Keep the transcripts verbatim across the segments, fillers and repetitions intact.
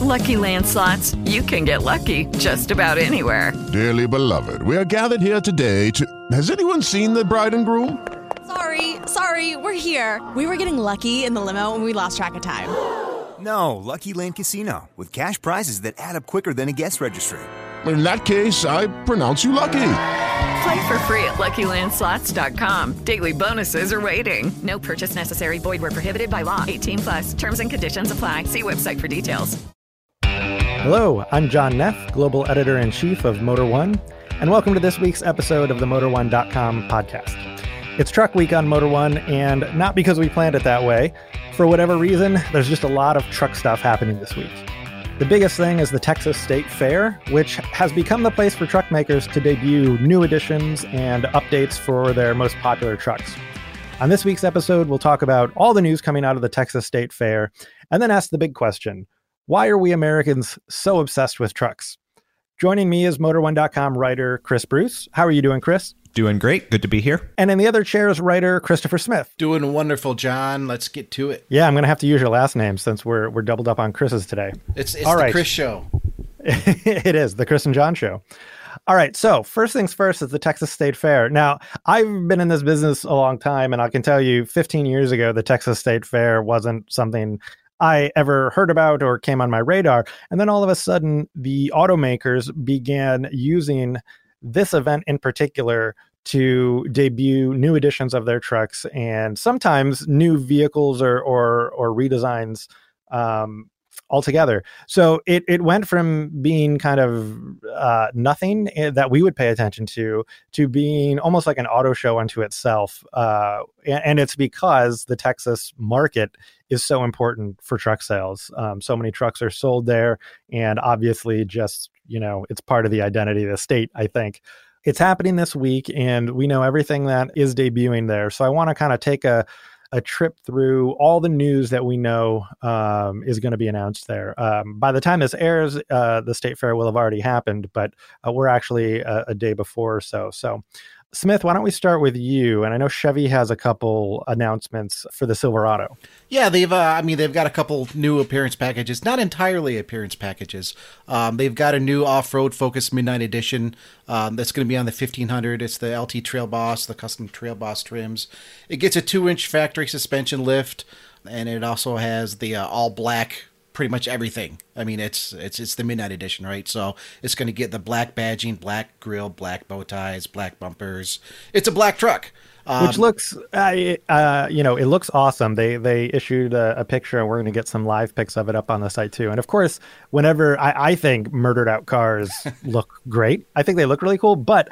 Lucky Land Slots, you can get lucky just about anywhere. Dearly beloved, we are gathered here today to... Has anyone seen the bride and groom? Sorry, sorry, we're here. We were getting lucky in the limo and we lost track of time. No, Lucky Land Casino, with cash prizes that add up quicker than a guest registry. In that case, I pronounce you lucky. Play for free at Lucky Land Slots dot com. Daily bonuses are waiting. No purchase necessary. Void where prohibited by law. eighteen plus. Terms and conditions apply. See website for details. Hello, I'm John Neff, Global Editor-in-Chief of Motor One, and welcome to this week's episode of the Motor One dot com podcast. It's Truck Week on Motor One, and not because we planned it that way. For whatever reason, there's just a lot of truck stuff happening this week. The biggest thing is the Texas State Fair, which has become the place for truck makers to debut new additions and updates for their most popular trucks. On this week's episode, we'll talk about all the news coming out of the Texas State Fair, and then ask the big question: why are we Americans so obsessed with trucks? Joining me is Motor One dot com writer Chris Bruce. How are you doing, Chris? Doing great. Good to be here. And in the other chair is writer Christopher Smith. Doing wonderful, John. Let's get to it. Yeah, I'm going to have to use your last name since we're we're doubled up on Chris's today. It's, it's All the right. Chris Show. It is, the Chris and John Show. All right, so first things first is the Texas State Fair. Now, I've been in this business a long time, and I can tell you fifteen years ago, the Texas State Fair wasn't something I ever heard about or came on my radar. And then all of a sudden, the automakers began using this event in particular to debut new editions of their trucks and sometimes new vehicles or or, or redesigns um, altogether. So it it went from being kind of uh, nothing that we would pay attention to to being almost like an auto show unto itself. Uh, and, and it's because the Texas market is so important for truck sales. Um, so many trucks are sold there, and obviously just, you know, it's part of the identity of the state, I think. It's happening this week, and we know everything that is debuting there. So I want to kind of take a, a trip through all the news that we know um, is going to be announced there. Um, by the time this airs, uh, the State Fair will have already happened, but uh, we're actually a, a day before or so. So, Smith, why don't we start with you? And I know Chevy has a couple announcements for the Silverado. Yeah, they've. Uh, I mean, they've got a couple new appearance packages, not entirely appearance packages. Um, they've got a new off-road focused Midnight Edition um, that's going to be on the fifteen hundred. It's the L T Trail Boss, the custom Trail Boss trims. It gets a two-inch factory suspension lift, and it also has the uh, all-black. Pretty much everything. I mean, it's it's it's the Midnight Edition, right? So it's going to get the black badging, black grille, black bow ties, black bumpers. It's a black truck, um, which looks, uh, uh, you know, it looks awesome. They they issued a, a picture, and we're going to get some live pics of it up on the site too. And of course, whenever I, I think murdered out cars look great, I think they look really cool. But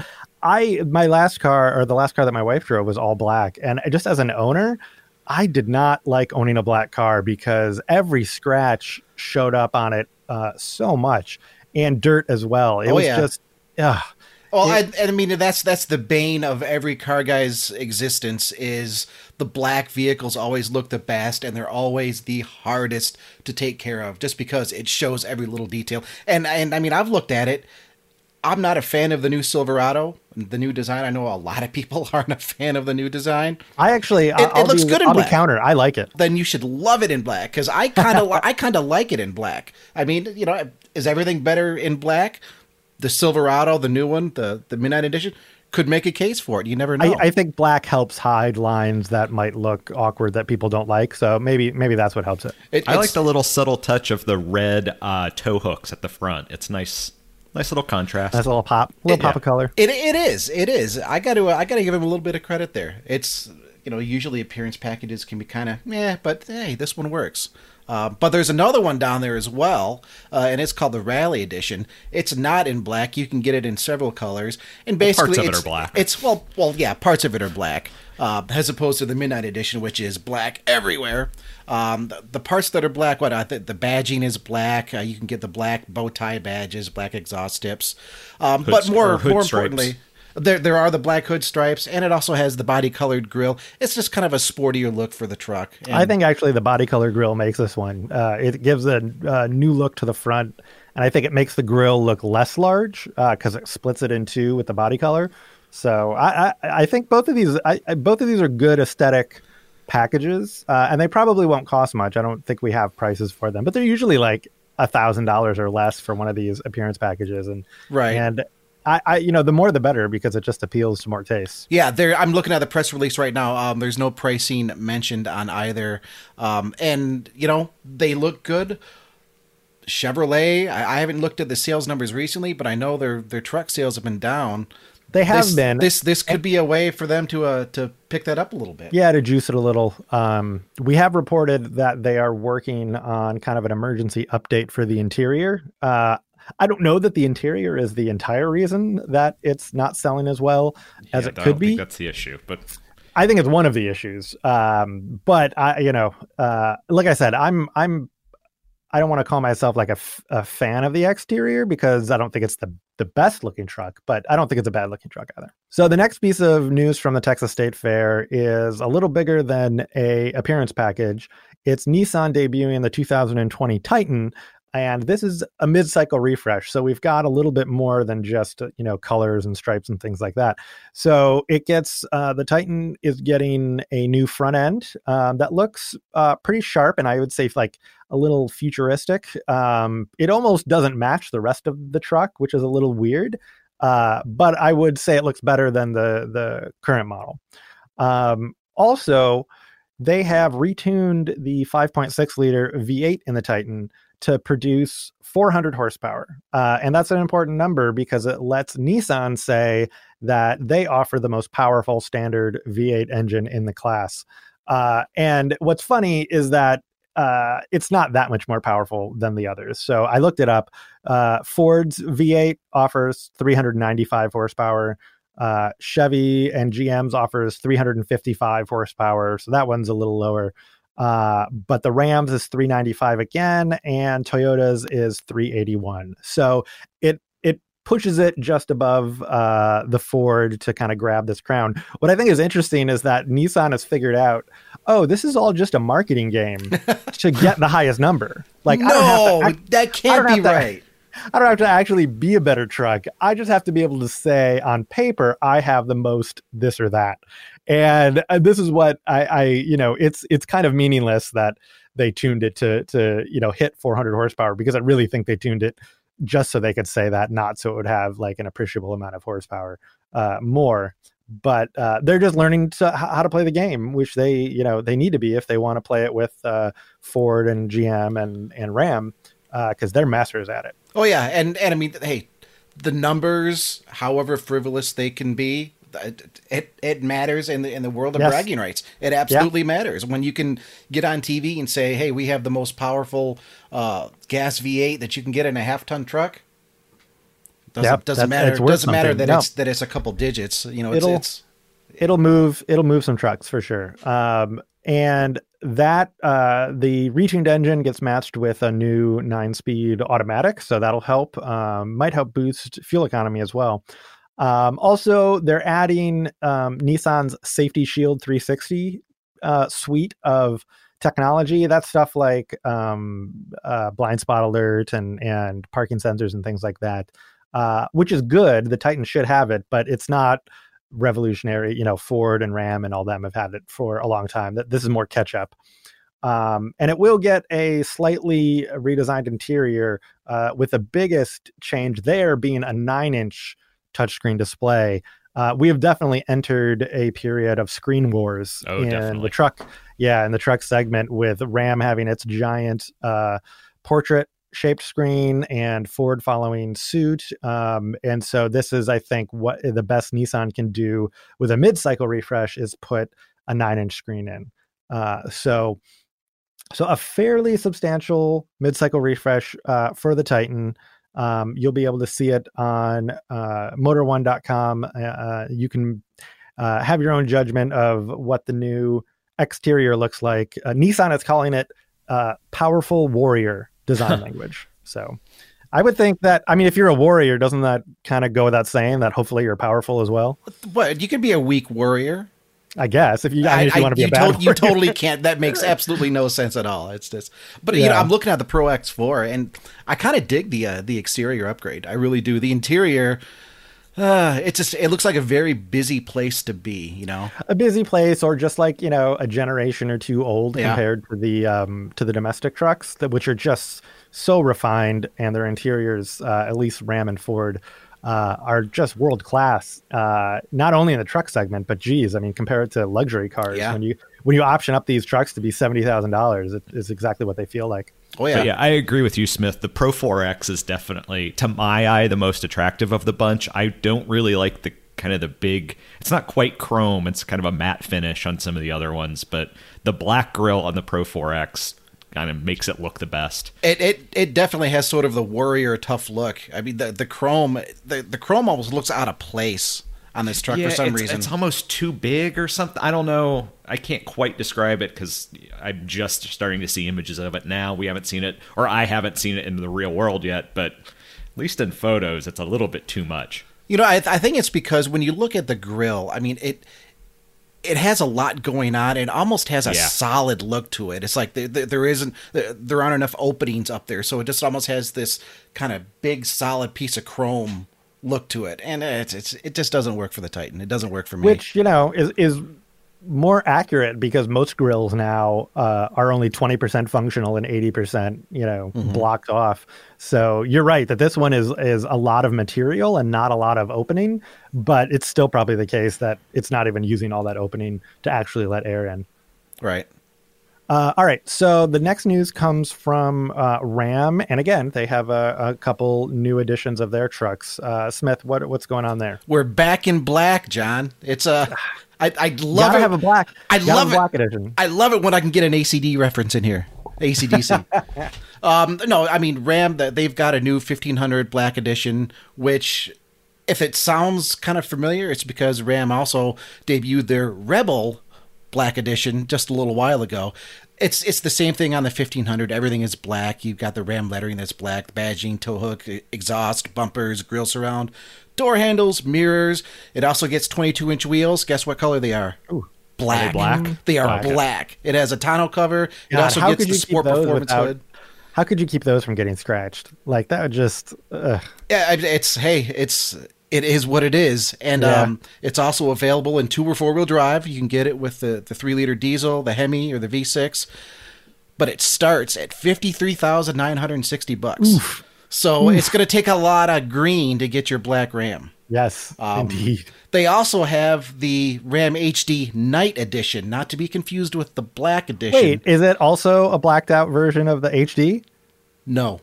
I my last car or the last car that my wife drove was all black, and just as an owner, I did not like owning a black car because every scratch showed up on it uh, so much, and dirt as well. It oh, was yeah. just, uh, well, it, I, I mean, that's that's the bane of every car guy's existence is the black vehicles always look the best, and they're always the hardest to take care of just because it shows every little detail. And, and I mean, I've looked at it. I'm not a fan of the new Silverado, the new design. I know a lot of people aren't a fan of the new design. I actually, it, I'll it looks be, good in I'll black. be counter. I like it. Then you should love it in black because I kind of, I kind of like it in black. I mean, you know, is everything better in black? The Silverado, the new one, the the Midnight Edition, could make a case for it. You never know. I, I think black helps hide lines that might look awkward that people don't like. So maybe maybe that's what helps it. it I like the little subtle touch of the red uh, tow hooks at the front. It's nice. Nice little contrast. Nice little pop, little it, pop of color. It it is. It is. I got to. I got to give him a little bit of credit there. It's, you know, usually appearance packages can be kind of meh, but hey, this one works. Uh, but there's another one down there as well, uh, and it's called the Rally Edition. It's not in black. You can get it in several colors, and basically well, parts of it's, it are black. It's well, well, yeah, parts of it are black, uh, as opposed to the Midnight Edition, which is black everywhere. Um, the, the parts that are black, what I think the badging is black. Uh, you can get the black bow tie badges, black exhaust tips, um, Hood, but more hood more stripes. importantly. There there are the black hood stripes, and it also has the body-colored grille. It's just kind of a sportier look for the truck. And I think actually the body color grille makes this one. Uh, it gives a, a new look to the front, and I think it makes the grille look less large because uh, it splits it in two with the body color. So I, I, I think both of these I, I, both of these are good aesthetic packages, uh, and they probably won't cost much. I don't think we have prices for them, but they're usually like a thousand dollars or less for one of these appearance packages, and right. And I, I, you know, the more the better because it just appeals to more tastes. Yeah, there. I'm looking at the press release right now. Um, there's no pricing mentioned on either, um, and you know they look good. Chevrolet. I, I haven't looked at the sales numbers recently, but I know their their truck sales have been down. They have this, been. This this could be a way for them to uh to pick that up a little bit. Yeah, to juice it a little. Um, we have reported that they are working on kind of an emergency update for the interior. Uh, I don't know that the interior is the entire reason that it's not selling as well as yeah, it I could don't be. Think that's the issue, but I think it's one of the issues. Um, but I, you know, uh, like I said, I'm I'm. I don't want to call myself like a, f- a fan of the exterior because I don't think it's the, the best looking truck, but I don't think it's a bad looking truck either. So the next piece of news from the Texas State Fair is a little bigger than a appearance package. It's Nissan debuting the two thousand twenty Titan, and this is a mid-cycle refresh. So we've got a little bit more than just, you know, colors and stripes and things like that. So it gets, uh, the Titan is getting a new front end um, that looks uh, pretty sharp, and I would say like a little futuristic. Um, it almost doesn't match the rest of the truck, which is a little weird. Uh, but I would say it looks better than the, the current model. Um, also, they have retuned the five point six liter V eight in the Titan to produce four hundred horsepower. Uh, and that's an important number because it lets Nissan say that they offer the most powerful standard V eight engine in the class. Uh, and what's funny is that uh, it's not that much more powerful than the others. So I looked it up. Uh, Ford's V eight offers three hundred ninety-five horsepower. Uh, Chevy and G M's offers three hundred fifty-five horsepower. So that one's a little lower. Uh, but the Rams is three ninety-five again, and Toyota's is three eighty-one. So it it pushes it just above uh, the Ford to kind of grab this crown. What I think is interesting is that Nissan has figured out, oh, this is all just a marketing game to get the highest number. Like, no, I don't have to, I, that can't be to, right. I don't have to actually be a better truck. I just have to be able to say on paper, I have the most this or that. And this is what I, I, you know, it's it's kind of meaningless that they tuned it to, to you know, hit four hundred horsepower, because I really think they tuned it just so they could say that, not so it would have like an appreciable amount of horsepower uh, more. But uh, they're just learning to, how to play the game, which they, you know, they need to be if they want to play it with uh, Ford and G M and, and Ram, because uh, they're masters at it. Oh, yeah. And, and I mean, hey, the numbers, however frivolous they can be, it it, it matters in the in the world of yes. bragging rights. It absolutely yeah. matters when you can get on T V and say, hey, we have the most powerful uh, gas V eight that you can get in a half ton truck. Doesn't, yep, doesn't matter. It doesn't matter that no. it's that it's a couple digits. You know, it's it'll, it's it'll move it'll move some trucks for sure. Um, and that uh, the retuned engine gets matched with a new nine-speed automatic, so that'll help. Um, might help boost fuel economy as well. Um, also, they're adding um, Nissan's Safety Shield three sixty uh, suite of technology. That's stuff like um, uh, blind spot alert and and parking sensors and things like that, uh, which is good. The Titan should have it, but it's not revolutionary. You know, Ford and Ram and all them have had it for a long time. That this is more catch up. Um, and it will get a slightly redesigned interior, uh, with the biggest change there being a nine inch touchscreen display. Uh, we have definitely entered a period of screen wars oh, in definitely. the truck. Yeah, in the truck segment, with Ram having its giant uh, portrait shaped screen and Ford following suit. Um, and so this is, I think, what the best Nissan can do with a mid-cycle refresh is put a nine inch screen in. Uh, so, so a fairly substantial mid-cycle refresh uh, for the Titan. Um, you'll be able to see it on uh, motor one dot com. Uh, you can uh, have your own judgment of what the new exterior looks like. Uh, Nissan is calling it uh, powerful warrior design language. So I would think that, I mean, if you're a warrior, doesn't that kind of go without saying that hopefully you're powerful as well? What, you could be a weak warrior. I guess if you, I mean, if you I, want to be you a bad to- You totally can't. That makes absolutely no sense at all. It's just, but yeah. you know, I'm looking at the Pro X four and I kind of dig the uh, the exterior upgrade. I really do. The interior, uh, it's just, it looks like a very busy place to be. You know, a busy place, or just like, you know, a generation or two old yeah. compared to the um to the domestic trucks, that which are just so refined, and their interiors, uh, at least Ram and Ford, uh, are just world class. Uh, not only in the truck segment, but geez, I mean, compared to luxury cars, Yeah. when you when you option up these trucks to be seventy thousand dollars, it is exactly what they feel like. Oh yeah. But yeah, I agree with you, Smith. The Pro four X is definitely, to my eye, the most attractive of the bunch. I don't really like the kind of the big, it's not quite chrome, it's kind of a matte finish on some of the other ones, but the black grille on the Pro four X kind of makes it look the best. It, it it definitely has sort of the warrior tough look. I mean, the the chrome the, the chrome almost looks out of place on this truck Yeah, for some it's, reason. it's almost too big or something. I don't know. I can't quite describe it because I'm just starting to see images of it now. We haven't seen it, or I haven't seen it in the real world yet, but at least in photos, it's a little bit too much. You know, I, I think it's because when you look at the grill, I mean, it it has a lot going on. It almost has a Yeah. solid look to it. It's like there, there, there isn't, there, there aren't enough openings up there, so it just almost has this kind of big, solid piece of chrome look to it, and it's, it's it just doesn't work for the Titan. It doesn't work for me. Which, you know, is is more accurate because most grills now uh, are only twenty percent functional and eighty percent, you know, Mm-hmm. blocked off. So you're right that this one is is a lot of material and not a lot of opening, but it's still probably the case that it's not even using all that opening to actually let air in. Right. Uh, all right, so the next news comes from uh, Ram, and again, they have a, a couple new editions of their trucks. Uh, Smith, what what's going on there? We're back in black, John. It's a. I I love Gotta it. have a black. I gotta love have a black edition. I love it when I can get an A C D reference in here. A C D C. um, no, I mean Ram. They've got a new fifteen hundred Black Edition, which, if it sounds kind of familiar, it's because Ram also debuted their Rebel Black Edition just a little while ago. It's it's the same thing on the fifteen hundred. Everything is black. You've got the Ram lettering that's black, badging, tow hook, exhaust, bumpers, grille surround, door handles, mirrors. It also gets twenty-two inch wheels. Guess what color they are? Ooh. Black. Are they black? They are Black. black. It has a tonneau cover. It God, also how gets could the you keep Sport those Performance without- hood. How could you keep those from getting scratched? Like that would just. Ugh. Yeah, I- it's hey, it's it is what it is, and Yeah. um, it's also available in two or four wheel drive. You can get it with the the three liter diesel, the Hemi, or the V six, but it starts at fifty three thousand nine hundred and sixty bucks. So it's going to take a lot of green to get your black Ram. Yes, Um, indeed. They also have the Ram H D Night Edition, not to be confused with the Black Edition. Wait, is it also a blacked out version of the H D? No.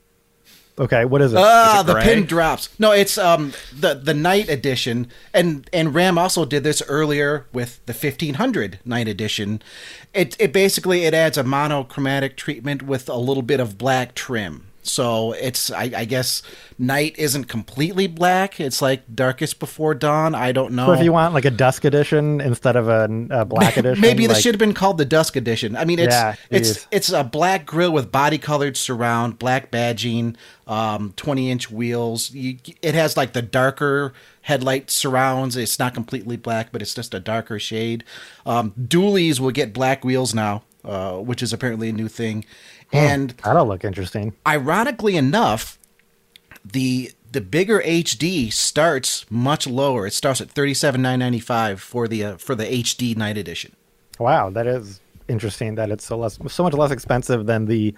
Okay, what is it? Ah, it the gray? pin drops. No, it's um the the Night Edition, and and Ram also did this earlier with the fifteen hundred Night Edition. It it basically it adds a monochromatic treatment with a little bit of black trim. So it's I, I guess night isn't completely black. It's like darkest before dawn. I don't know. So if you want like a dusk edition instead of a, a black edition, Maybe this like, should have been called the Dusk Edition. I mean, it's Yeah, it's geez. it's a black grille with body colored surround, black badging, um, twenty inch wheels. You, it has like the darker headlight surrounds. It's not completely black, but it's just a darker shade. Um, dualies will get black wheels now, uh, which is apparently a new thing. And that'll look interesting. ironically enough, the the bigger H D starts much lower. It starts at thirty-seven thousand nine hundred ninety-five for the uh, for the H D Night Edition. Wow, that is interesting that it's so less, so much less expensive than the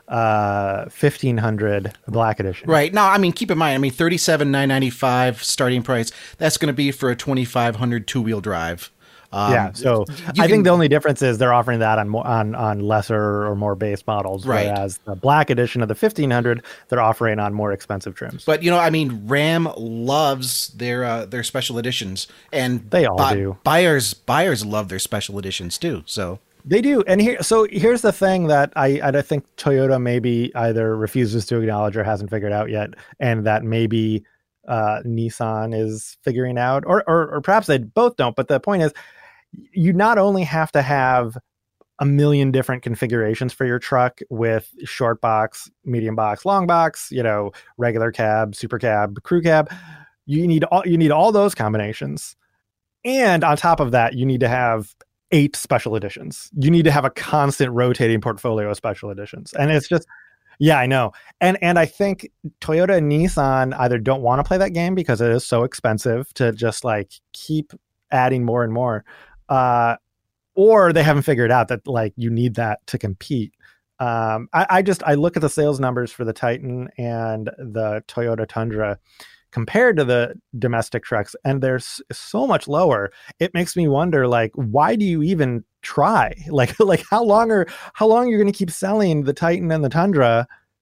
uh, fifteen hundred black edition. Right. Now, I mean, keep in mind, I mean, thirty-seven thousand nine hundred ninety-five starting price. That's going to be for a twenty-five hundred two-wheel drive. Um, Yeah, so you I can- think the only difference is they're offering that on more, on on lesser or more base models, Right. whereas the black edition of the fifteen hundred they're offering on more expensive trims. But you know, I mean, Ram loves their uh, their special editions, and They all do. Buyers buyers love their special editions too. So They do, and here, so here's the thing that I I think Toyota maybe either refuses to acknowledge or hasn't figured out yet, and that maybe uh, Nissan is figuring out, or, or or perhaps they both don't. But the point is, you not only have to have a million different configurations for your truck with short box, medium box, long box, you know, regular cab, super cab, crew cab. You need all you need all those combinations, and on top of that, you need to have eight special editions. You need to have a constant rotating portfolio of special editions. And it's just, yeah, I know. And and I think Toyota and Nissan either don't want to play that game because it is so expensive to just like keep adding more and more, uh, or they haven't figured out that like you need that to compete. Um, I, I just I look at the sales numbers for the Titan and the Toyota Tundra compared to the domestic trucks, and they're s- so much lower. It makes me wonder, like, why do you even try? Like, like how long are how long you're going to keep selling the Titan and the Tundra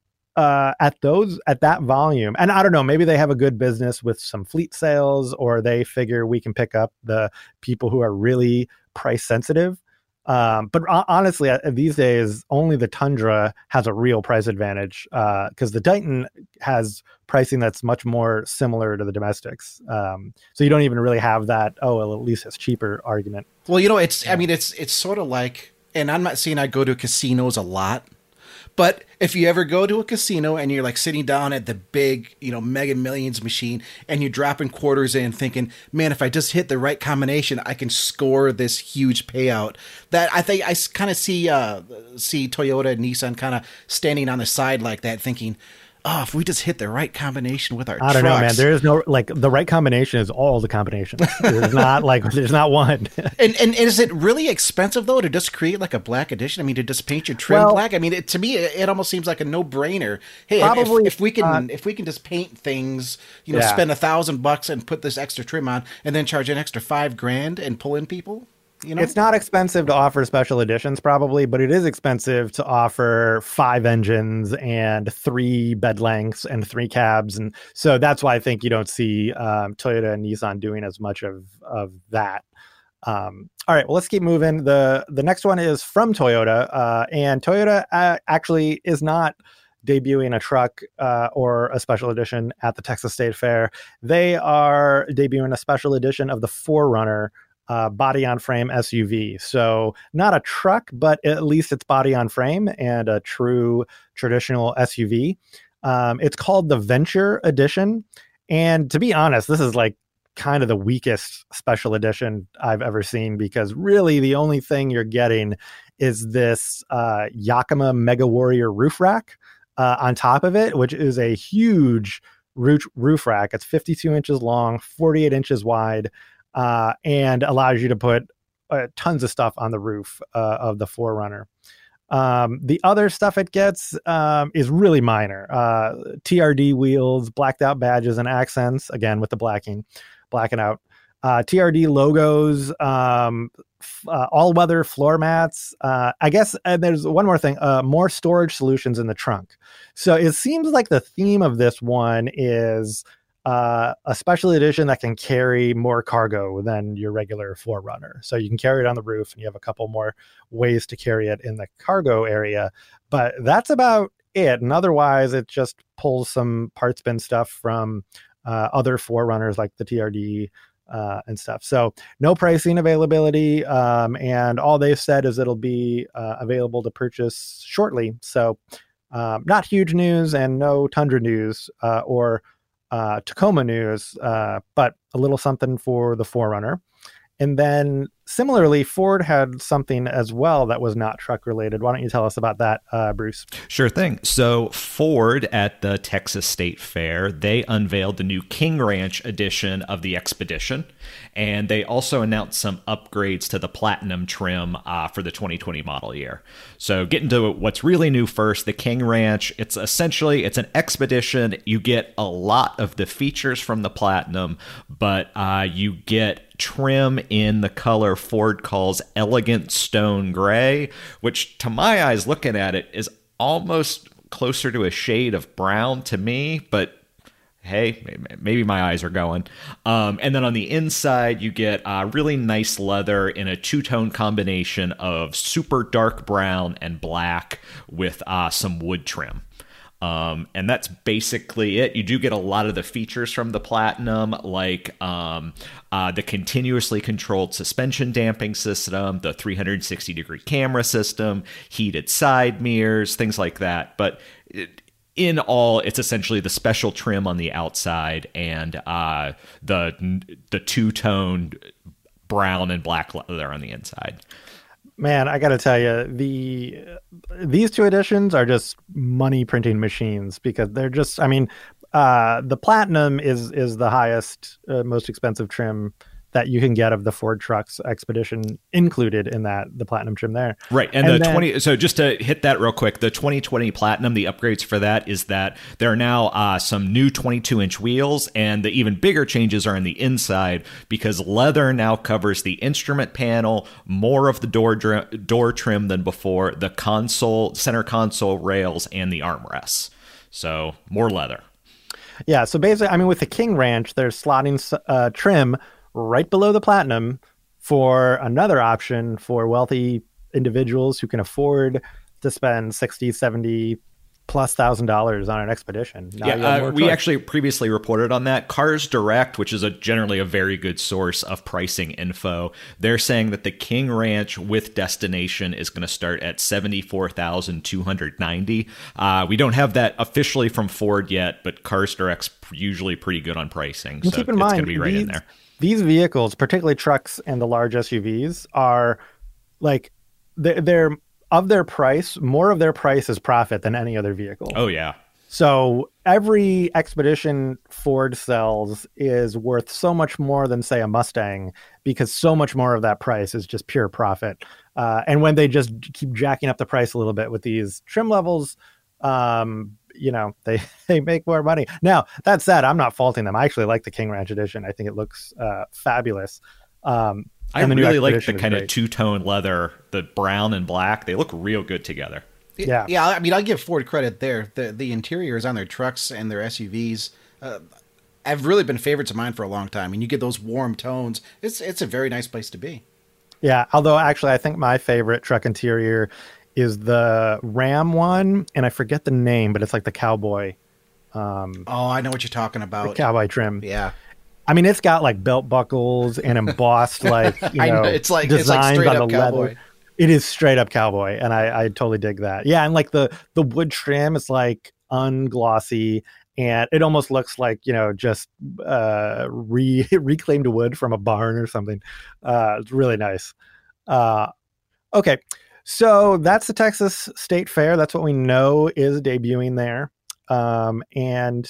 uh, at those at that volume? And I don't know, maybe they have a good business with some fleet sales, or they figure we can pick up the people who are really price sensitive. Um, but honestly, uh, these days, only the Tundra has a real price advantage because uh, the Titan has pricing that's much more similar to the domestics. Um, so you don't even really have that, oh, well, at least it's cheaper argument. Well, you know, it's, I mean, it's, it's sort of like, and I'm not saying I go to casinos a lot, but if you ever go to a casino and you're like sitting down at the big, you know, Mega Millions machine and you're dropping quarters in thinking, man, if I just hit the right combination, I can score this huge payout. That I think I kind of see, uh, see Toyota and Nissan kind of standing on the side like that thinking, oh, if we just hit the right combination with our I don't trucks. know, man. There is no, like, the right combination is all the combinations. There's not, like, there's not one. and, and is it really expensive, though, to just create, like, a black edition? I mean, to just paint your trim well, black? I mean, it, to me, it, it almost seems like a no-brainer. Hey, probably, if, if we can uh, if we can just paint things, you know, yeah. spend a thousand bucks and put this extra trim on, and then charge an extra five grand and pull in people? You know? It's not expensive to offer special editions, probably, but it is expensive to offer five engines and three bed lengths and three cabs. And so that's why I think you don't see um, Toyota and Nissan doing as much of, of that. Um, all right, well, let's keep moving. The, the next one is from Toyota, uh, and Toyota uh, actually is not debuting a truck uh, or a special edition at the Texas State Fair. They are debuting a special edition of the four runner Uh, body on frame S U V. So not a truck, but at least it's body on frame and a true traditional S U V. Um, it's called the Venture Edition. And to be honest, this is like kind of the weakest special edition I've ever seen, because really the only thing you're getting is this uh, Yakima Mega Warrior roof rack uh, on top of it, which is a huge roof, roof rack. It's fifty-two inches long, forty-eight inches wide. Uh, and allows you to put uh, tons of stuff on the roof uh, of the four runner. Um, the other stuff it gets um, is really minor. Uh, T R D wheels, blacked out badges and accents, again with the blacking, blacking out. Uh, T R D logos, um, f- uh, all-weather floor mats. Uh, I guess and there's one more thing, uh, more storage solutions in the trunk. So it seems like the theme of this one is Uh, a special edition that can carry more cargo than your regular four runner. So you can carry it on the roof, and you have a couple more ways to carry it in the cargo area. But that's about it. And otherwise, it just pulls some parts bin stuff from uh, other four runners like the T R D uh, and stuff. So no pricing availability. Um, and all they've said is it'll be uh, available to purchase shortly. So um, not huge news, and no Tundra news uh, or Uh, Tacoma news, uh, but a little something for the four runner. And then similarly, Ford had something as well that was not truck related. Why don't you tell us about that, uh, Bruce? Sure thing. So Ford at the Texas State Fair, they unveiled the new King Ranch edition of the Expedition. And they also announced some upgrades to the Platinum trim uh, for the twenty twenty model year. So getting to what's really new first, the King Ranch, it's essentially, it's an Expedition. You get a lot of the features from the Platinum, but uh, you get trim in the color Ford calls elegant stone gray, which to my eyes looking at it is almost closer to a shade of brown to me, but hey, maybe my eyes are going. Um, and then on the inside, you get uh, really nice leather in a two-tone combination of super dark brown and black with uh, some wood trim. Um, and that's basically it. You do get a lot of the features from the Platinum, like um, uh, the continuously controlled suspension damping system, the three hundred sixty degree camera system, heated side mirrors, things like that. But it, in all, it's essentially the special trim on the outside and uh, the the two-toned brown and black leather on the inside. Man, I got to tell you, the these two editions are just money printing machines, because they're just, I mean, uh, the Platinum is is the highest, uh, most expensive trim that you can get of the Ford Trucks Expedition included in that, the Platinum trim there. Right. And, And the then- twenty, so just to hit that real quick, the twenty twenty Platinum, the upgrades for that is that there are now uh, some new twenty-two inch wheels, and the even bigger changes are in the inside because leather now covers the instrument panel, more of the door dr- door trim than before, the console, center console rails, and the armrests. So more leather. Yeah, so basically, I mean, with the King Ranch, there's slotting uh, trim right below the Platinum for another option for wealthy individuals who can afford to spend sixty, seventy plus thousand dollars on an Expedition. Now you have Yeah, uh, more we choice. actually previously reported on that. Cars Direct, which is a generally a very good source of pricing info, they're saying that the King Ranch with Destination is going to start at seventy-four thousand two hundred ninety dollars. Uh, we don't have that officially from Ford yet, but Cars Direct's usually pretty good on pricing, And so keep in it's mind, going to be right these, in there. These vehicles, particularly trucks and the large S U Vs, are like they're, they're of their price. More of their price is profit than any other vehicle. Oh yeah. So every Expedition Ford sells is worth so much more than, say, a Mustang, because so much more of that price is just pure profit. Uh, and when they just keep jacking up the price a little bit with these trim levels, um, you know, they, they make more money. Now, that said, I'm not faulting them. I actually like the King Ranch Edition. I think it looks uh, fabulous. Um, I and the new really like the Expedition is kind of great. two-tone leather, the brown and black. They look real good together. Yeah. Yeah, I mean, I give Ford credit there. The the interiors on their trucks and their S U Vs uh, have really been favorites of mine for a long time. And you get those warm tones. It's it's a very nice place to be. Yeah, although actually I think my favorite truck interior is the Ram one, and I forget the name, but it's like the cowboy, Oh, I know what you're talking the about. cowboy trim. Yeah. I mean, it's got like belt buckles and embossed like, you I know, know, it's like- it's like designs straight on up the leather. cowboy. It is straight up cowboy, and I, I totally dig that. Yeah, and like the the wood trim is like unglossy, and it almost looks like, you know, just uh, re reclaimed wood from a barn or something. Uh, it's really nice. Uh, okay, so that's the Texas State Fair. That's what we know is debuting there, um, and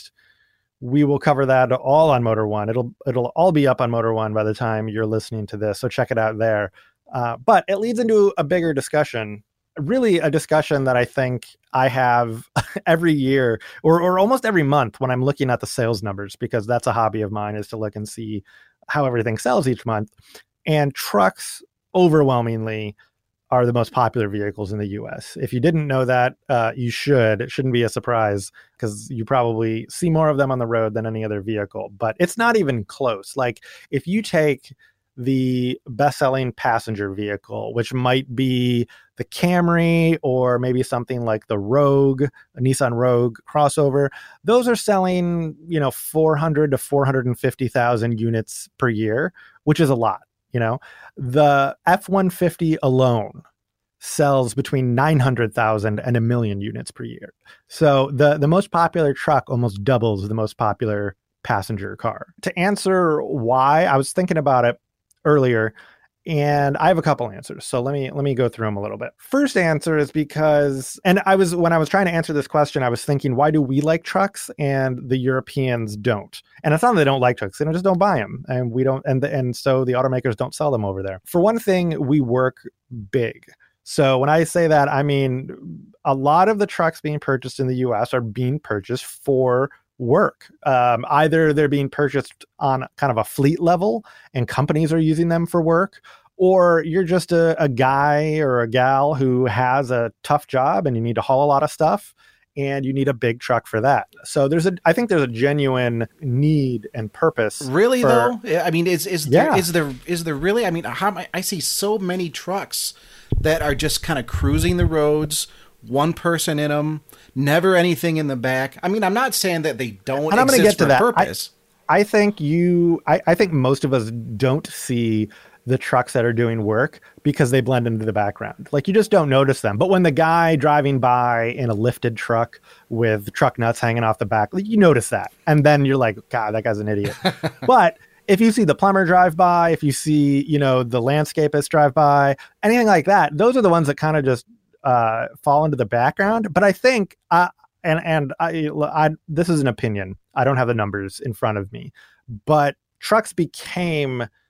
we will cover that all on Motor One. It'll it'll all be up on Motor One by the time you're listening to this, so check it out there. Uh, but it leads into a bigger discussion, really a discussion that I think I have every year or, or almost every month when I'm looking at the sales numbers, because that's a hobby of mine, is to look and see how everything sells each month. And trucks overwhelmingly are the most popular vehicles in the U S. If you didn't know that, uh, you should. It shouldn't be a surprise, because you probably see more of them on the road than any other vehicle. But it's not even close. Like, if you take the best-selling passenger vehicle, which might be the Camry or maybe something like the Rogue, a Nissan Rogue crossover, those are selling, you know, four hundred to four hundred fifty thousand units per year, which is a lot. You know, the F one fifty alone sells between nine hundred thousand and a million units per year. So the, the most popular truck almost doubles the most popular passenger car. To answer why, I was thinking about it earlier, and I have a couple answers. So let me let me go through them a little bit. First answer is because, and I was when I was trying to answer this question, I was thinking, why do we like trucks and the Europeans don't? And it's not that they don't like trucks; they just don't buy them, and we don't, and the, and so the automakers don't sell them over there. For one thing, we work big. So when I say that, I mean a lot of the trucks being purchased in the U S are being purchased for work. Um, either they're being purchased on kind of a fleet level and companies are using them for work, or you're just a, a guy or a gal who has a tough job and you need to haul a lot of stuff and you need a big truck for that. So there's a, I think there's a genuine need and purpose. Really for, though? Yeah, I mean, is is Yeah. there, is there is there really? I mean, how I see so many trucks that are just kind of cruising the roads, one person in them, never anything in the back. I mean, I'm not saying that they don't And I'm going to exist get to for that. purpose. I, I think you, I, I think most of us don't see the trucks that are doing work because they blend into the background. Like, you just don't notice them. But when the guy driving by in a lifted truck with truck nuts hanging off the back, you notice that. And then you're like, God, that guy's an idiot. But if you see the plumber drive by, if you see, you know, the landscapist drive by, anything like that, those are the ones that kind of just uh, fall into the background. But I think, uh, and and I, I, this is an opinion. I don't have the numbers in front of me, but trucks became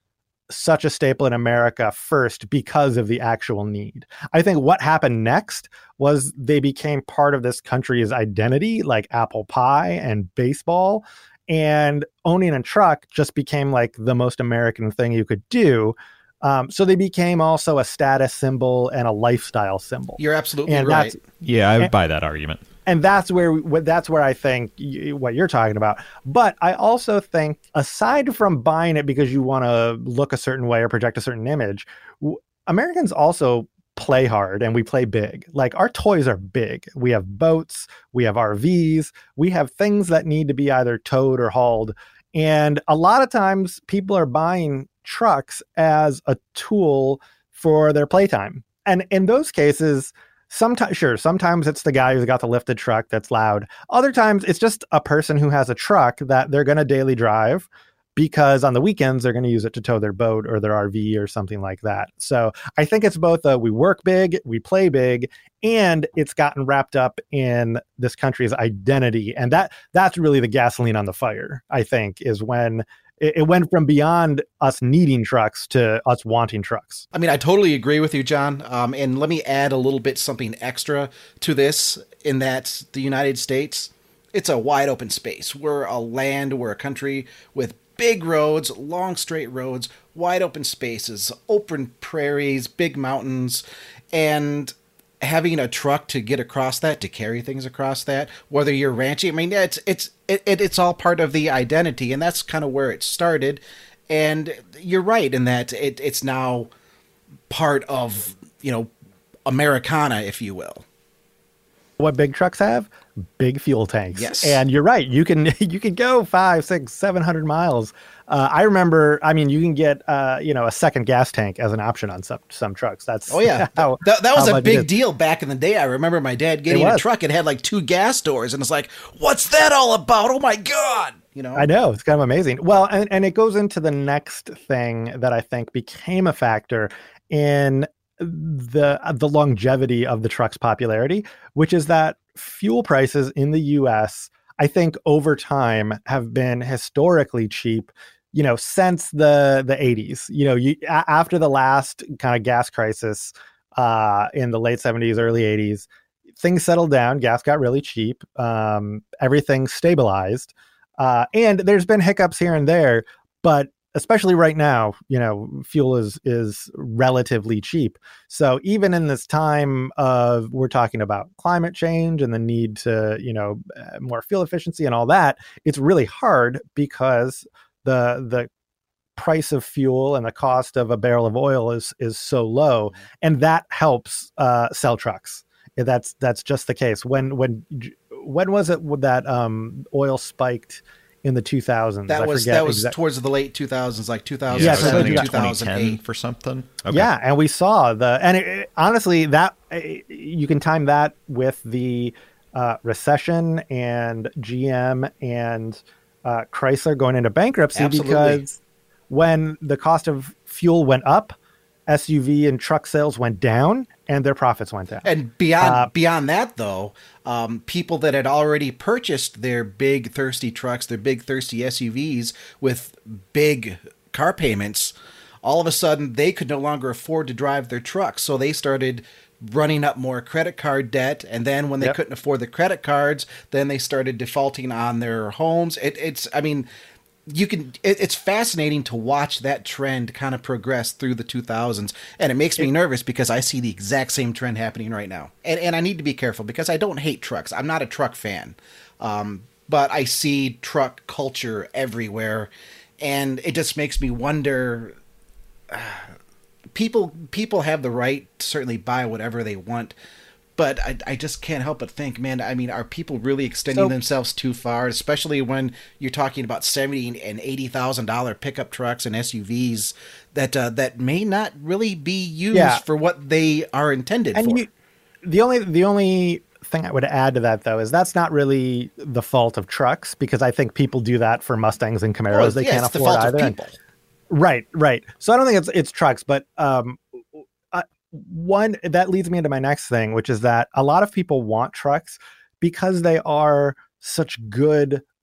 such a staple in America first because of the actual need. I think what happened next was they became part of this country's identity, like apple pie and baseball. And owning a truck just became like the most American thing you could do. Um, so they became also a status symbol and a lifestyle symbol. You're absolutely and right. Yeah, I would and, buy that argument. And that's where that's where I think you, what you're talking about. But I also think, aside from buying it because you want to look a certain way or project a certain image, w- Americans also play hard and we play big. Like, our toys are big. We have boats, we have R Vs, we have things that need to be either towed or hauled. And a lot of times people are buying trucks as a tool for their playtime. And in those cases, sometimes, sure, sometimes it's the guy who's got the lifted truck that's loud. Other times it's just a person who has a truck that they're going to daily drive because on the weekends they're going to use it to tow their boat or their R V or something like that. So I think it's both a, we work big, we play big, and it's gotten wrapped up in this country's identity. And that that's really the gasoline on the fire, I think, is when it, it went from beyond us needing trucks to us wanting trucks. I mean, I totally agree with you, John. Um, and let me add a little bit something extra to this, in that the United States, it's a wide open space. We're a land, we're a country with big roads, long straight roads, wide open spaces, open prairies, big mountains, and having a truck to get across that, to carry things across that, whether you're ranching, I mean, it's it's it, it, it's all part of the identity, and that's kind of where it started. And you're right in that it, it's now part of, you know, Americana, if you will. What big trucks have? Big fuel tanks. Yes. And you're right. You can you can go five, six, seven hundred miles. Uh, I remember. I mean, you can get uh, you know a second gas tank as an option on some some trucks. That's oh yeah. how, that, that was how a big deal back in the day. I remember my dad getting a truck. It had like two gas doors, and it's like, what's that all about? Oh my god! You know. I know, it's kind of amazing. Well, and and it goes into the next thing that I think became a factor in the the longevity of the truck's popularity, which is that fuel prices in the U S, I think over time have been historically cheap, you know, since the the eighties. You know, you a- after the last kind of gas crisis uh, in the late seventies, early eighties, things settled down. Gas got really cheap. Um, everything stabilized. Uh, and there's been hiccups here and there, but especially right now, you know, fuel is is relatively cheap. So even in this time of, we're talking about climate change and the need to, you know, more fuel efficiency and all that, it's really hard because the the price of fuel and the cost of a barrel of oil is is so low, and that helps uh, sell trucks. That's that's just the case. When when when was it that um, oil spiked? In the two thousands. That I was forget that was exact- towards the late two thousands, like two thousand Yeah, seven, so two thousand eight for something. Okay. Yeah, and we saw the and it, it, honestly that it, you can time that with the uh, recession and G M and uh, Chrysler going into bankruptcy. Absolutely. Because when the cost of fuel went up, S U V and truck sales went down, and their profits went down. And beyond Uh, beyond that, though, um, people that had already purchased their big thirsty trucks, their big thirsty S U Vs with big car payments, all of a sudden they could no longer afford to drive their trucks, so they started running up more credit card debt. And then when they Yep. couldn't afford the credit cards, then they started defaulting on their homes. It, it's, I mean. You can. It, it's fascinating to watch that trend kind of progress through the two thousands, and it makes me nervous because I see the exact same trend happening right now. And and I need to be careful because I don't hate trucks. I'm not a truck fan, um, but I see truck culture everywhere, and it just makes me wonder. Uh, people people have the right to certainly buy whatever they want. But I, I just can't help but think, man, I mean, are people really extending So- themselves too far, especially when you're talking about seventy and eighty thousand dollar pickup trucks and S U Vs that uh, that may not really be used Yeah. for what they are intended And for? you, the only the only thing I would add to that, though, is that's not really the fault of trucks, because I think people do that for Mustangs and Camaros. Well, they yeah, can't it's the afford fault of either. And- people. Right, right. So I don't think it's it's trucks, but um, uh, one that leads me into my next thing, which is that a lot of people want trucks because they are such good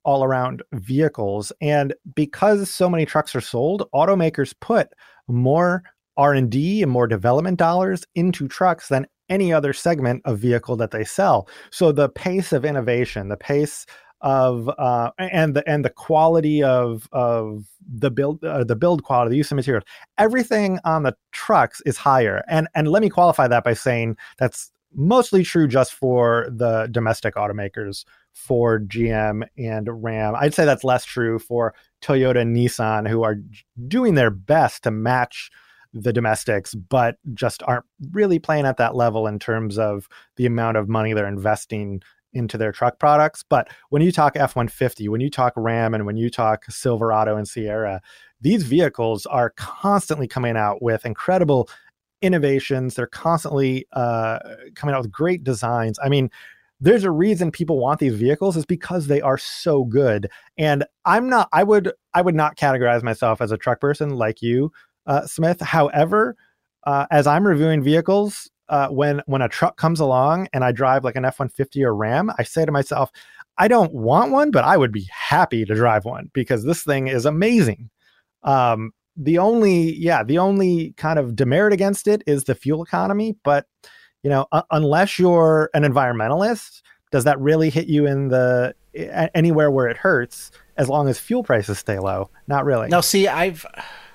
all around vehicles. And because so many trucks are sold, automakers put more R and D and more development dollars into trucks than any other segment of vehicle that they sell. So the pace of innovation, the pace of uh, and the and the quality of of the build uh, the build quality, the use of materials, everything on the trucks is higher. And and let me qualify that by saying that's mostly true just for the domestic automakers, Ford, G M, and Ram. I'd say that's less true for Toyota and Nissan, who are doing their best to match the domestics, but just aren't really playing at that level in terms of the amount of money they're investing into their truck products. But when you talk F one fifty, when you talk Ram, and when you talk Silverado and Sierra, these vehicles are constantly coming out with incredible innovations. They're constantly uh, coming out with great designs. I mean, there's a reason people want these vehicles is because they are so good. And I'm not, I would, I would not categorize myself as a truck person like you, uh, Smith. However, uh, as I'm reviewing vehicles, uh, when, when a truck comes along and I drive like an F one fifty or Ram, I say to myself, I don't want one, but I would be happy to drive one because this thing is amazing. Um, the only, yeah, the only kind of demerit against it is the fuel economy. But, you know, uh, unless you're an environmentalist, does that really hit you in the a- anywhere where it hurts? As long as fuel prices stay low, not really. Now, see, I've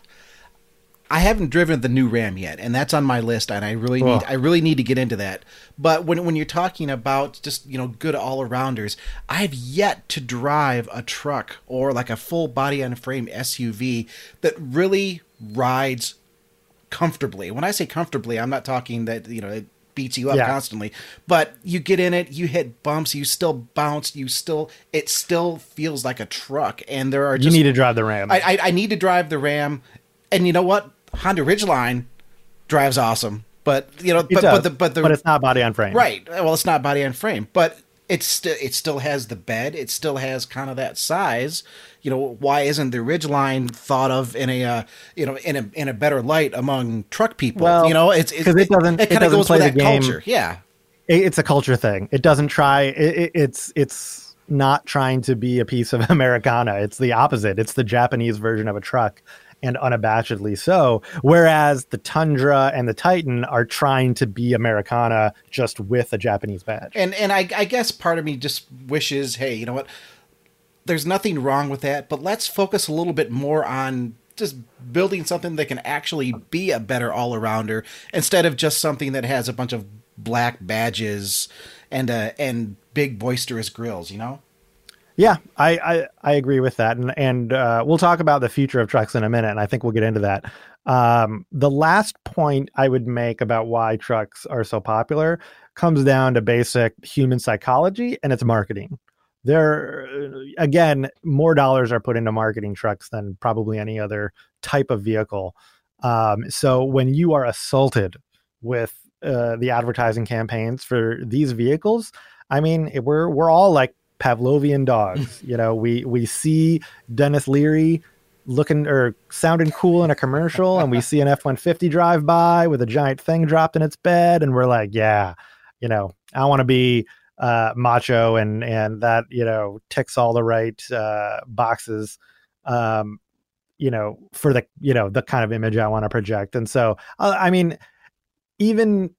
I haven't driven the new Ram yet, and that's on my list, and I really need Oh. I really need to get into that. But when when you're talking about just, you know, good all-arounders, I've yet to drive a truck or like a full body on frame S U V that really rides comfortably. When I say comfortably, I'm not talking that, you know, it beats you up Yeah. constantly, but you get in it, you hit bumps, you still bounce, you still it still feels like a truck. And there are You just need to drive the Ram. I, I I need to drive the Ram, and you know what? Honda Ridgeline drives awesome, but you know, It but does, but the but the but it's not body on frame. right. Well, it's not body on frame, but it's still it still has the bed. It still has kind of that size. You know, why isn't the Ridgeline thought of in a uh, you know in a in a better light among truck people? Well, you know, it's it's 'cause it doesn't- it kind of doesn't goes play with the that game. culture. Yeah. It- it's a culture thing. It doesn't try. It, it, it's it's not trying to be a piece of Americana. It's the opposite. It's the Japanese version of a truck, and unabashedly so. Whereas the Tundra and the Titan are trying to be Americana just with a Japanese badge. And and I, I guess part of me just wishes, hey, you know what? There's nothing wrong with that, but let's focus a little bit more on just building something that can actually be a better all-arounder instead of just something that has a bunch of black badges and uh, and big boisterous grills, you know? Yeah, I, I, I agree with that. And, and uh, we'll talk about the future of trucks in a minute, and I think we'll get into that. Um, the last point I would make about why trucks are so popular comes down to basic human psychology, and it's marketing. There, again, more dollars are put into marketing trucks than probably any other type of vehicle. Um, so when you are assaulted with uh, the advertising campaigns for these vehicles, I mean, we're we're all like Pavlovian dogs. You know, we we see Dennis Leary looking or sounding cool in a commercial, and we see an F one fifty drive by with a giant thing dropped in its bed, and we're like, yeah, you know, I want to be uh, macho, and and that, you know, ticks all the right uh, boxes, um, you know, for the, you know, the kind of image I want to project. And so, uh, I mean, even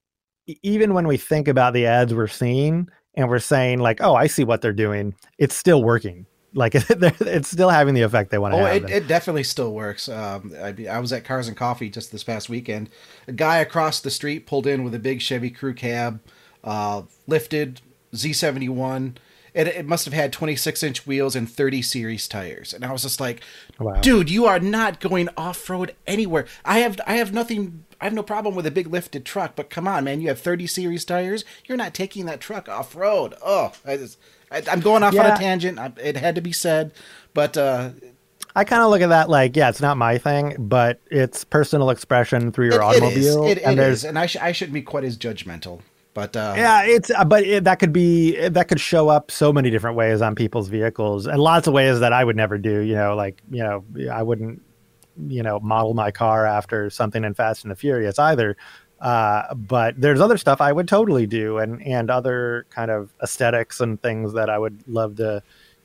even when we think about the ads we're seeing, and we're saying like, oh, I see what they're doing, it's still working. Like it's still having the effect they want to Oh, have. it, it definitely still works. Um, I, I was at Cars and Coffee just this past weekend. A guy across the street pulled in with a big Chevy crew cab, uh, lifted Z seventy-one. It, it must have had twenty-six inch wheels and thirty series tires. And I was just like, Wow. dude, you are not going off-road anywhere. I have, I have nothing, I have no problem with a big lifted truck, but come on, man, you have thirty series tires. You're not taking that truck off-road. Oh, I just, I, I'm going off on Yeah. a tangent. I, it had to be said, but, uh, I kind of look at that like, yeah, it's not my thing, but it's personal expression through your It- it is. automobile. It, and it there's is, and I, sh- I shouldn't be quite as judgmental. But uh, yeah, it's uh, but it, that could be that could show up so many different ways on people's vehicles, and lots of ways that I would never do. You know, like you know, I wouldn't, you know, model my car after something in Fast and the Furious either. Uh, but there's other stuff I would totally do, and and other kind of aesthetics and things that I would love to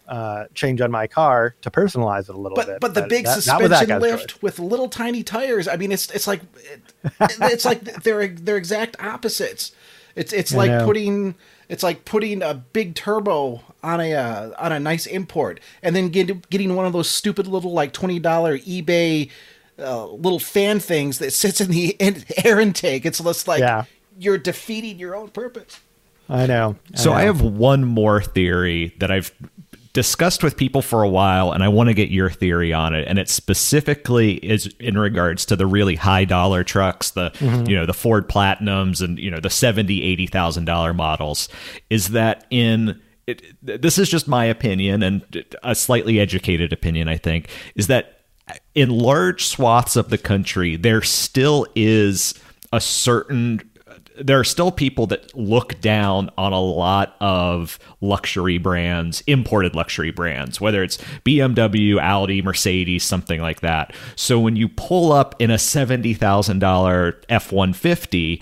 uh, change on my car to personalize it a little but, bit. But the That- big that- that was that suspension guy's lift choice. with little tiny tires. I mean, it's it's like it, it's like they're they're exact opposites. It's it's I like know. putting it's like putting a big turbo on a uh, on a nice import, and then get, getting one of those stupid little like twenty dollar eBay uh, little fan things that sits in the in- air intake. It's just like Yeah. you're defeating your own purpose. I know. So know. I have one more theory that I've discussed with people for a while, and I want to get your theory on it. And it specifically is in regards to the really high dollar trucks, the Mm-hmm. you know the Ford Platinums and you know the seventy, eighty thousand dollar models. Is that in it, this is just my opinion and a slightly educated opinion, I think, is that in large swaths of the country there still is a certain there are still people that look down on a lot of luxury brands, imported luxury brands, whether it's B M W, Audi, Mercedes, something like that. So when you pull up in a seventy thousand dollars F one fifty,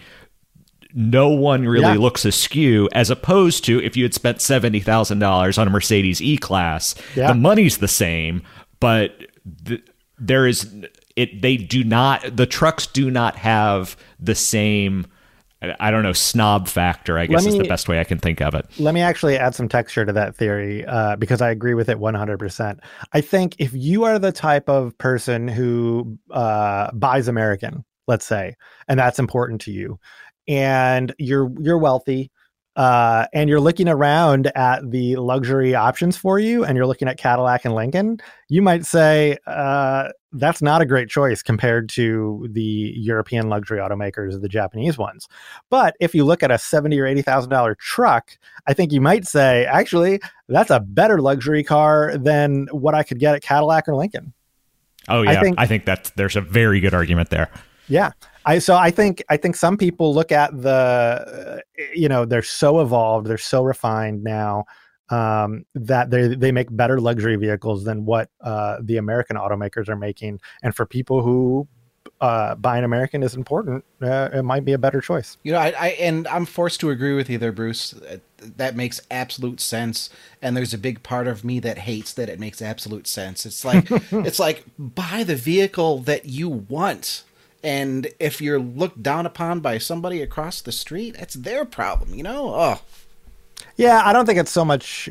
no one really Yeah. looks askew, as opposed to if you had spent seventy thousand dollars on a Mercedes E-Class, Yeah. the money's the same, but th- there is it. They do not, the trucks do not have the same, I don't know, snob factor, I guess Let is the me- best way I can think of it. Let me actually add some texture to that theory uh, because I agree with it one hundred percent. I think if you are the type of person who uh, buys American, let's say, and that's important to you, and you're you're wealthy, uh, and you're looking around at the luxury options for you, and you're looking at Cadillac and Lincoln, you might say uh, that's not a great choice compared to the European luxury automakers or the Japanese ones. But if you look at a seventy or eighty thousand dollar truck, I think you might say, actually, that's a better luxury car than what I could get at Cadillac or Lincoln. Oh I yeah, I think- think, that there's a very good argument there. Yeah. I so I think I think some people look at the uh, you know, they're so evolved, they're so refined now um, that they they make better luxury vehicles than what uh, the American automakers are making. And for people who uh, buying American is important, uh, it might be a better choice. You know, I, I and I'm forced to agree with you there, Bruce. Uh, That makes absolute sense. And there's a big part of me that hates that it makes absolute sense. It's like it's like buy the vehicle that you want. And if you're looked down upon by somebody across the street, that's their problem, you know? Oh, Yeah, I don't think it's so much.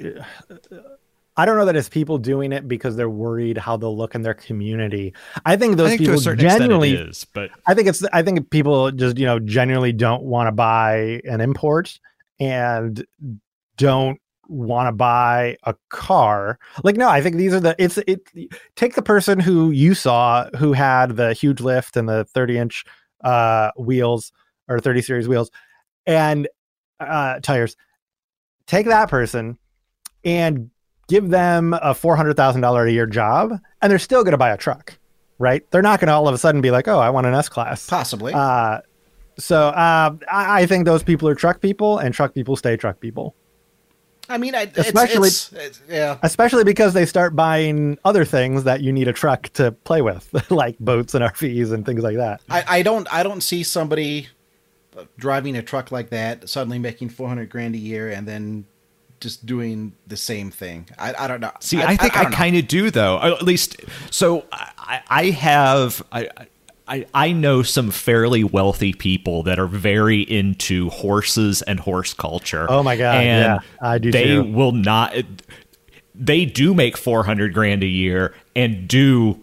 I don't know that it's people doing it because they're worried how they'll look in their community. I think those I think to people a certain genuinely. extent it is, but I think it's. I think people just you know genuinely don't want to buy an import and don't want to buy a car. Like no, I think these are the. It's it. Take the person who you saw who had the huge lift and the thirty inch uh, wheels or thirty series wheels and uh, tires. Take that person and give them a four hundred thousand dollars a year job, and they're still going to buy a truck, right? They're not going to all of a sudden be like, oh, I want an S-Class. possibly. Uh, so uh, I, I think those people are truck people, and truck people stay truck people, I mean, I, especially- it's, it's, it's, yeah. especially because they start buying other things that you need a truck to play with, like boats and R Vs and things like that. I, I don't I don't see somebody driving a truck like that suddenly making four hundred grand a year and then just doing the same thing. I, I don't know. See, I, think I, don't know. kind of do, though. At least, so I, I have, I, I, I know some fairly wealthy people that are very into horses and horse culture. Oh my God, And yeah, I do They too. will not. They do make four hundred grand a year and do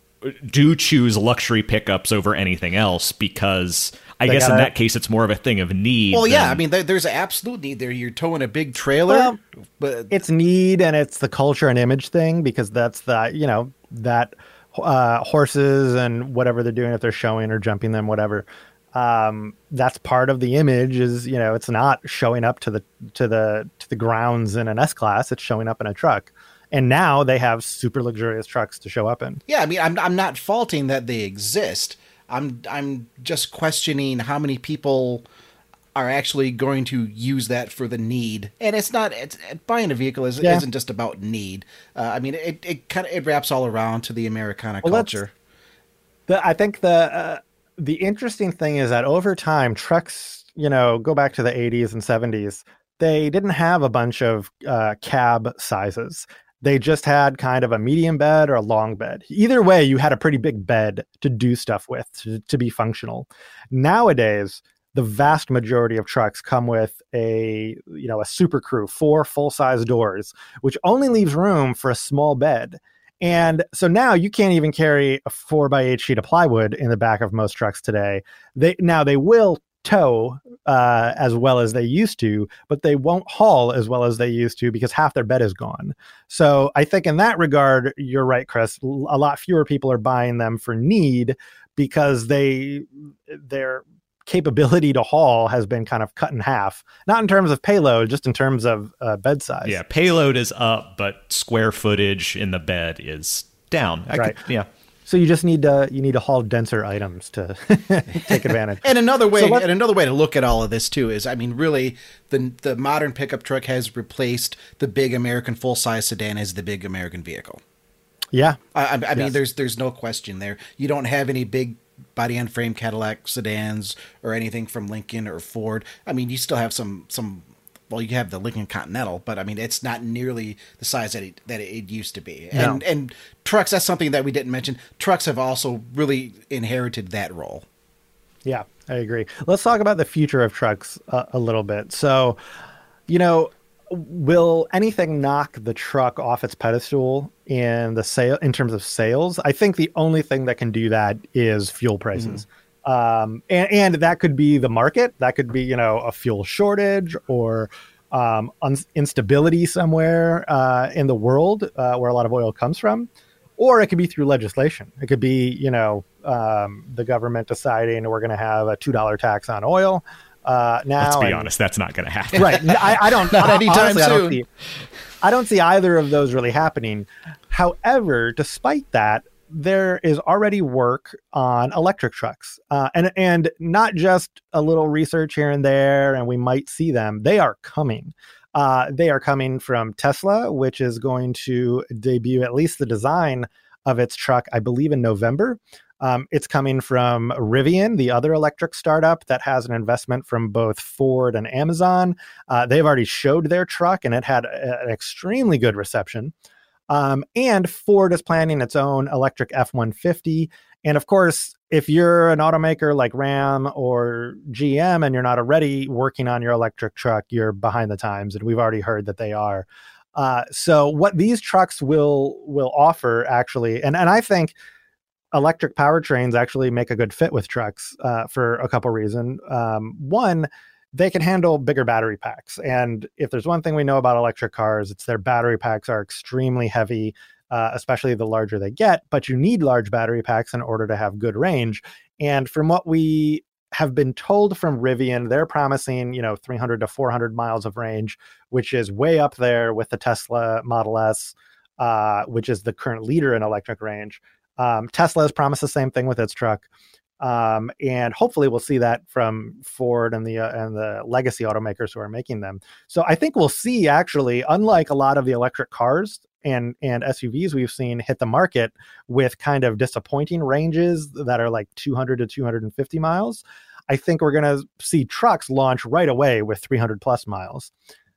do choose luxury pickups over anything else because I They guess in gotta- that case it's more of a thing of need. Well, yeah, than- I mean, there, there's an absolute need there. You're towing a big trailer, Well, but It's need and it's the culture and image thing because that's the you know that uh, horses and whatever they're doing if they're showing or jumping them whatever um, that's part of the image is you know it's not showing up to the to the to the grounds in an S-Class, it's showing up in a truck, and now they have super luxurious trucks to show up in. yeah, I mean, I'm I'm not faulting that they exist. I'm I'm just questioning how many people are actually going to use that for the need. And it's not it's, buying a vehicle is, Yeah. isn't just about need. Uh, I mean, it it kind of it wraps all around to the Americana Well, that's- culture. The, I think the uh, the interesting thing is that over time, trucks, you know, go back to the eighties and seventies, they didn't have a bunch of uh, cab sizes. They just had kind of a medium bed or a long bed. Either way, you had a pretty big bed to do stuff with, to, to be functional. Nowadays, the vast majority of trucks come with a, you know, a Super Crew, four full-size doors, which only leaves room for a small bed. And so now you can't even carry a four by eight sheet of plywood in the back of most trucks today. They now they will tow uh, as well as they used to, but they won't haul as well as they used to because half their bed is gone. So I think in that regard, you're right, Chris. A lot fewer people are buying them for need because they they're capability to haul has been kind of cut in half, not in terms of payload, just in terms of uh, bed size. Yeah, payload is up, but square footage in the bed is down. I right. Could, yeah. So you just need to you need to haul denser items to take advantage. And another way, so and another way to look at all of this too is, I mean, really, the the modern pickup truck has replaced the big American full size sedan as the big American vehicle. Yeah, I, I, I yes. mean, there's there's no question there. You don't have any big body on frame Cadillac sedans or anything from Lincoln or Ford. I mean, you still have some some. Well, you have the Lincoln Continental, but I mean, it's not nearly the size that it, that it used to be. And no. and trucks, that's something that we didn't mention. Trucks have also really inherited that role. Yeah, I agree. Let's talk about the future of trucks uh, a little bit. So, you know, will anything knock the truck off its pedestal in the sale in terms of sales? I think the only thing that can do that is fuel prices. Mm-hmm. Um, and, and that could be the market. That could be, you know, a fuel shortage or um, un- instability somewhere uh, in the world uh, where a lot of oil comes from. Or it could be through legislation. It could be, you know, um, the government deciding we're going to have a two dollar tax on oil uh, now. Let's be and, honest, that's not going to happen. Right. I, I don't. Not I, anytime honestly, soon. I don't, see, I don't see either of those really happening. However, despite that, there is already work on electric trucks, uh, and and not just a little research here and there, and we might see them. They are coming. Uh, they are coming from Tesla, which is going to debut at least the design of its truck, I believe, in November. Um, it's coming from Rivian, the other electric startup that has an investment from both Ford and Amazon. Uh, they've already showed their truck, and it had a, an extremely good reception. Um, and Ford is planning its own electric F one fifty. And of course, if you're an automaker like Ram or G M and you're not already working on your electric truck, you're behind the times. And we've already heard that they are. Uh, so what these trucks will will offer actually, and, and I think electric powertrains actually make a good fit with trucks uh, for a couple reasons. Um, one, they can handle bigger battery packs. And if there's one thing we know about electric cars, it's their battery packs are extremely heavy, uh, especially the larger they get. But you need large battery packs in order to have good range. And from what we have been told from Rivian, they're promising, you know, three hundred to four hundred miles of range, which is way up there with the Tesla Model S, uh, which is the current leader in electric range. Um, Tesla has promised the same thing with its truck. Um, and hopefully we'll see that from Ford and the uh, and the legacy automakers who are making them. So I think we'll see, actually, unlike a lot of the electric cars and and S U Vs we've seen hit the market with kind of disappointing ranges that are like two hundred to two hundred fifty miles, I think we're going to see trucks launch right away with three hundred plus miles.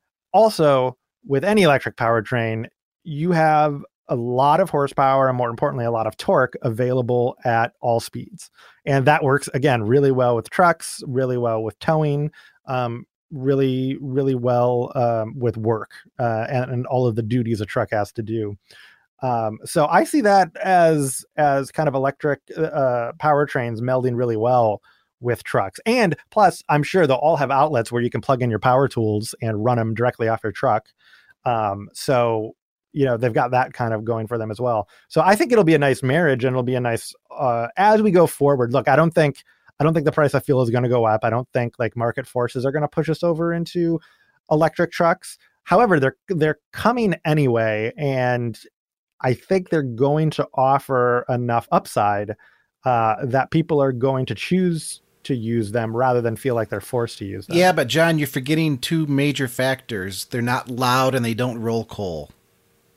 Also, with any electric powertrain, you have a lot of horsepower and, more importantly, a lot of torque available at all speeds. And that works, again, really well with trucks, really well with towing, um, really, really well um, with work uh, and, and all of the duties a truck has to do. Um, so I see that as as kind of electric uh, powertrains melding really well with trucks. And plus, I'm sure they'll all have outlets where you can plug in your power tools and run them directly off your truck. Um, so you know, they've got that kind of going for them as well. So I think it'll be a nice marriage, and it'll be a nice, uh, as we go forward. Look, I don't think, I don't think the price of fuel is going to go up. I don't think like market forces are going to push us over into electric trucks. However, they're, they're coming anyway. And I think they're going to offer enough upside uh, that people are going to choose to use them rather than feel like they're forced to use them. Yeah, but John, you're forgetting two major factors. They're not loud and they don't roll coal.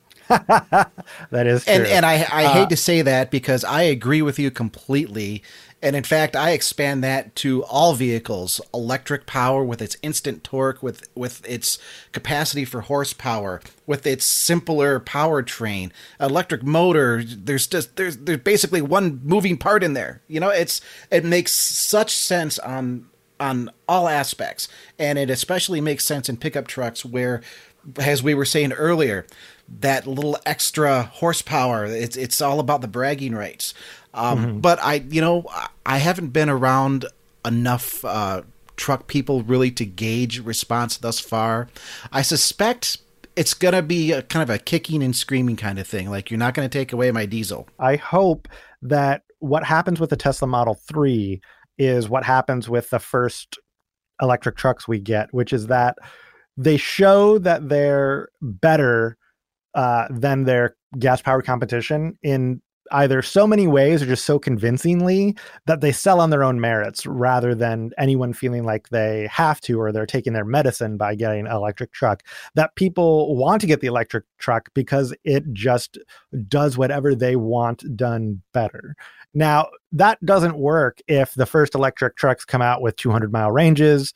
That is true. And and I, I uh, hate to say that because I agree with you completely. And in fact, I expand that to all vehicles, electric power with its instant torque, with, with its capacity for horsepower, with its simpler powertrain, electric motor. There's just, there's, there's basically one moving part in there. You know, it's, it makes such sense on, on all aspects. And it especially makes sense in pickup trucks where, as we were saying earlier, that little extra horsepower, it's it's all about the bragging rights. Um, mm-hmm. But I, you know, I haven't been around enough uh, truck people really to gauge response thus far. I suspect it's going to be a kind of a kicking and screaming kind of thing. Like, you're not going to take away my diesel. I hope that what happens with the Tesla Model three is what happens with the first electric trucks we get, which is that they show that they're better uh, than their gas-powered competition in either so many ways or just so convincingly that they sell on their own merits rather than anyone feeling like they have to or they're taking their medicine by getting an electric truck. That people want to get the electric truck because it just does whatever they want done better. Now, that doesn't work if the first electric trucks come out with two hundred mile ranges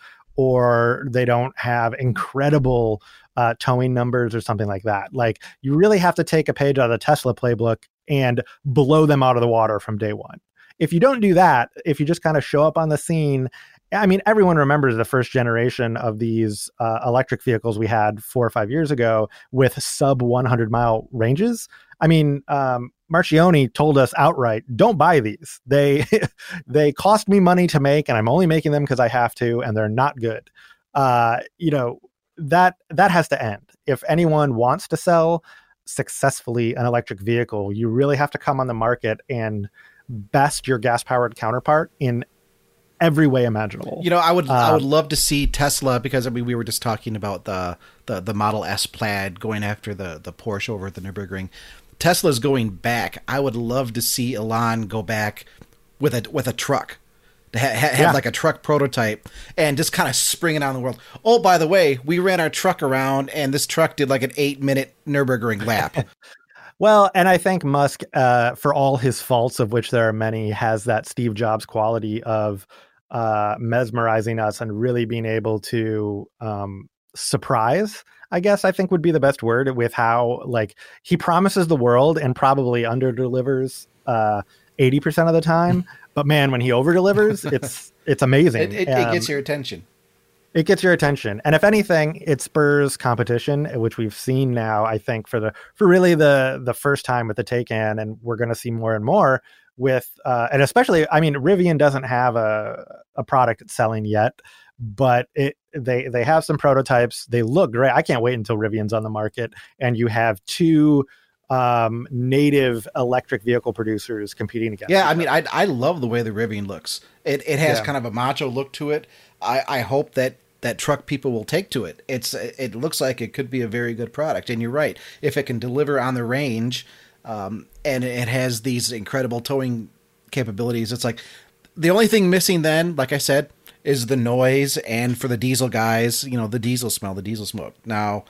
or they don't have incredible uh, towing numbers or something like that. Like, you really have to take a page out of the Tesla playbook and blow them out of the water from day one. If you don't do that, if you just kind of show up on the scene, I mean, everyone remembers the first generation of these uh, electric vehicles we had four or five years ago with sub one hundred mile ranges. I mean, um, Marchioni told us outright, don't buy these. They they cost me money to make, and I'm only making them because I have to, and they're not good. Uh, you know, that that has to end. If anyone wants to sell successfully an electric vehicle, you really have to come on the market and best your gas-powered counterpart in every way imaginable. You know, I would um, I would love to see Tesla, because I mean we were just talking about the the, the Model S Plaid going after the the Porsche over at the Nürburgring. Tesla's going back. I would love to see Elon go back with a with a truck, to ha- ha- have yeah. like a truck prototype and just kind of spring it on the world. Oh, by the way, we ran our truck around and this truck did like an eight minute Nürburgring lap. Well, and I think Musk, uh, for all his faults, of which there are many, has that Steve Jobs quality of uh, mesmerizing us and really being able to um, surprise, I guess I think would be the best word, with how, like, he promises the world and probably under delivers uh, eighty percent of the time. But man, when he over delivers, it's it's amazing. It, it, um, it gets your attention. It gets your attention. And if anything, it spurs competition, which we've seen now, I think, for the for really the the first time with the Taycan, and we're going to see more and more with, uh, and especially, I mean, Rivian doesn't have a, a product it's selling yet, but it they they have some prototypes. They look great. I can't wait until Rivian's on the market, and you have two um, native electric vehicle producers competing against. Yeah, I mean, I I love the way the Rivian looks. It it has yeah. kind of a macho look to it. I, I hope that, that truck people will take to it. It's it looks like it could be a very good product. And you're right. If it can deliver on the range, um, and it has these incredible towing capabilities, it's like the only thing missing then, like I said, is the noise. And for the diesel guys, you know, the diesel smell, the diesel smoke. Now,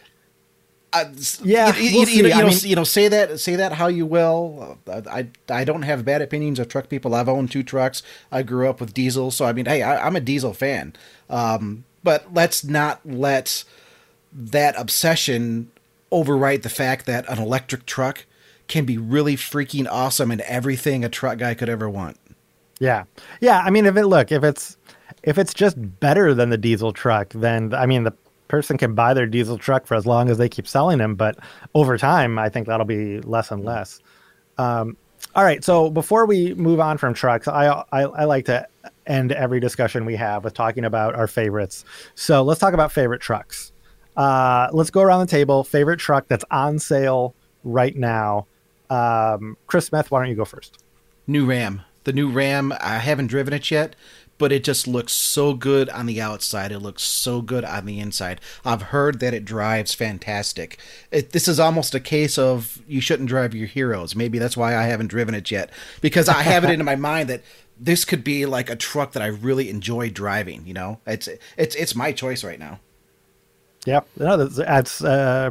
Uh, yeah, you, we'll you, you, know, you, know, mean, you know, say that, say that how you will. I, I don't have bad opinions of truck people. I've owned two trucks. I grew up with diesel, so I mean, hey, I, I'm a diesel fan. Um, but let's not let that obsession overwrite the fact that an electric truck can be really freaking awesome and everything a truck guy could ever want. Yeah, yeah. I mean, if it look, if it's if it's just better than the diesel truck, then I mean the person can buy their diesel truck for as long as they keep selling them, but over time I think that'll be less and less. Um, all right, so before we move on from trucks, I, I I like to end every discussion we have with talking about our favorites. So let's talk about favorite trucks. Uh, let's go around the table. Favorite truck that's on sale right now. Um, Chris Smith, why don't you go first? New Ram. The new Ram. I haven't driven it yet, but it just looks so good on the outside. It looks so good on the inside. I've heard that it drives fantastic. It, this is almost a case of you shouldn't drive your heroes. Maybe that's why I haven't driven it yet, because I have it in my mind that this could be like a truck that I really enjoy driving. You know, it's it's it's my choice right now. Yep, no, that's, that's uh,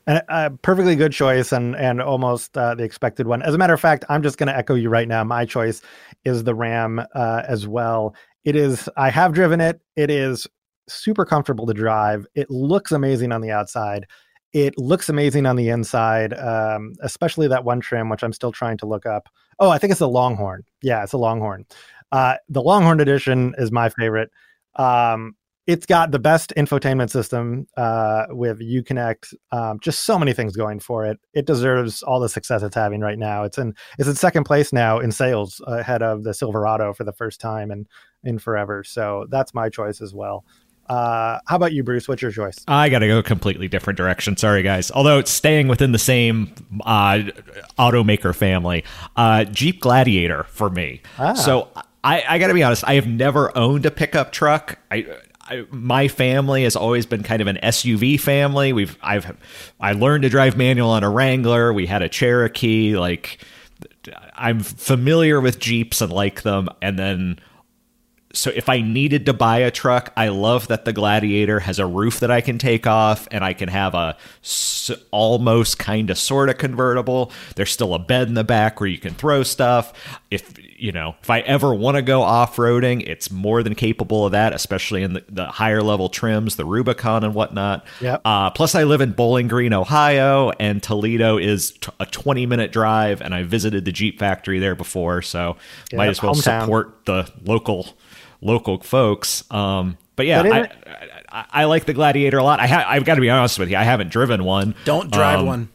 And a perfectly good choice and and almost uh, the expected one. As a matter of fact, I'm just going to echo you right now. My choice is the Ram uh, as well. It is, I have driven it. It is super comfortable to drive. It looks amazing on the outside. It looks amazing on the inside, um, especially that one trim, which I'm still trying to look up. Oh, I think it's a Longhorn. Yeah, it's a Longhorn. Uh, the Longhorn edition is my favorite. Um, It's got the best infotainment system uh, with Uconnect. Um, just so many things going for it. It deserves all the success it's having right now. It's in it's in second place now in sales, ahead of the Silverado for the first time in in forever. So that's my choice as well. Uh, how about you, Bruce? What's your choice? I got to go a completely different direction. Sorry, guys. Although it's staying within the same uh, automaker family, uh, Jeep Gladiator for me. Ah. So I, I got to be honest. I have never owned a pickup truck. I. I, my family has always been kind of an S U V family. We've I've I learned to drive manual on a Wrangler. We had a Cherokee. Like, I'm familiar with Jeeps and like them. And then, so if I needed to buy a truck, I love that the Gladiator has a roof that I can take off, and I can have a s- almost kind of sort of convertible. There's still a bed in the back where you can throw stuff. If you know, if I ever want to go off-roading, it's more than capable of that, especially in the, the higher level trims, the Rubicon and whatnot. Yep. Uh, plus, I live in Bowling Green, Ohio, and Toledo is t- a twenty minute drive, and I visited the Jeep factory there before, so yeah, might as well hometown. support the local local folks. Um, but yeah, but I, it, I, I like the Gladiator a lot. I ha- I've got to be honest with you, I haven't driven one. Don't drive um, one.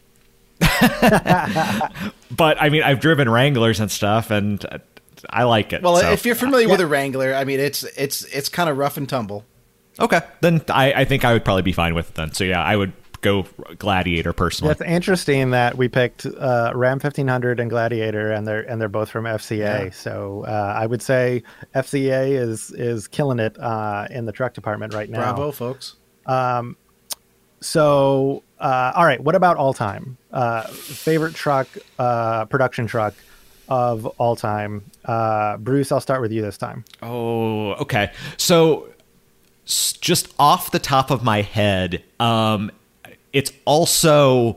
But I mean, I've driven Wranglers and stuff, and I like it. Well, so. if you're familiar yeah. with a Wrangler, I mean, it's it's it's kind of rough and tumble. Okay, then I, I think I would probably be fine with it then. So yeah, I would go Gladiator personally. That's interesting that we picked uh, Ram fifteen hundred and Gladiator, and they're and they're both from F C A. Yeah. So uh, I would say F C A is is killing it uh, in the truck department right now. Bravo, folks. Um, so uh, all right, what about all time uh, favorite truck, uh, production truck of all time? Uh, Bruce, I'll start with you this time. Oh, okay. So s- just off the top of my head, um, it's also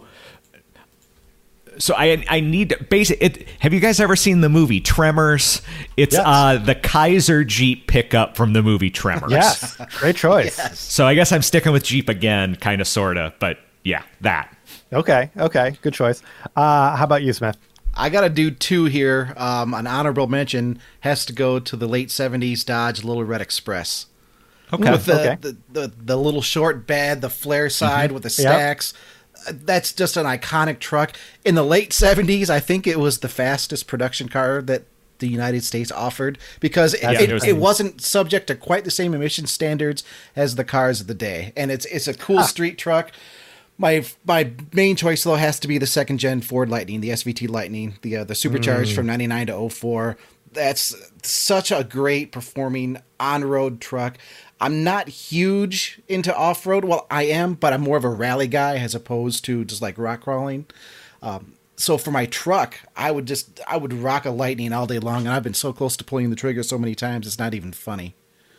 so I I need to basic it. Have you guys ever seen the movie Tremors? It's Yes. uh, the Kaiser Jeep pickup from the movie Tremors. Yes, great choice. Yes. So I guess I'm sticking with Jeep again, kind of, sorta, but yeah, that. Okay, okay, good choice. Uh, how about you, Smith? I got to do two here. Um, an honorable mention has to go to the late seventies Dodge Little Red Express. Okay. With the, Okay. the, the, the little short bed, the flare side with the stacks. Uh, That's just an iconic truck. In the late seventies, I think it was the fastest production car that the United States offered because it, That's it, interesting. it wasn't subject to quite the same emission standards as the cars of the day. And it's it's a cool street truck. My my main choice, though, has to be the second gen Ford Lightning, the S V T Lightning, the uh, the supercharged from ninety-nine to oh four. That's such a great performing on-road truck. I'm not huge into off-road. Well, I am, but I'm more of a rally guy as opposed to just like rock crawling. Um, so for my truck, I would just I would rock a Lightning all day long, and I've been so close to pulling the trigger so many times it's not even funny.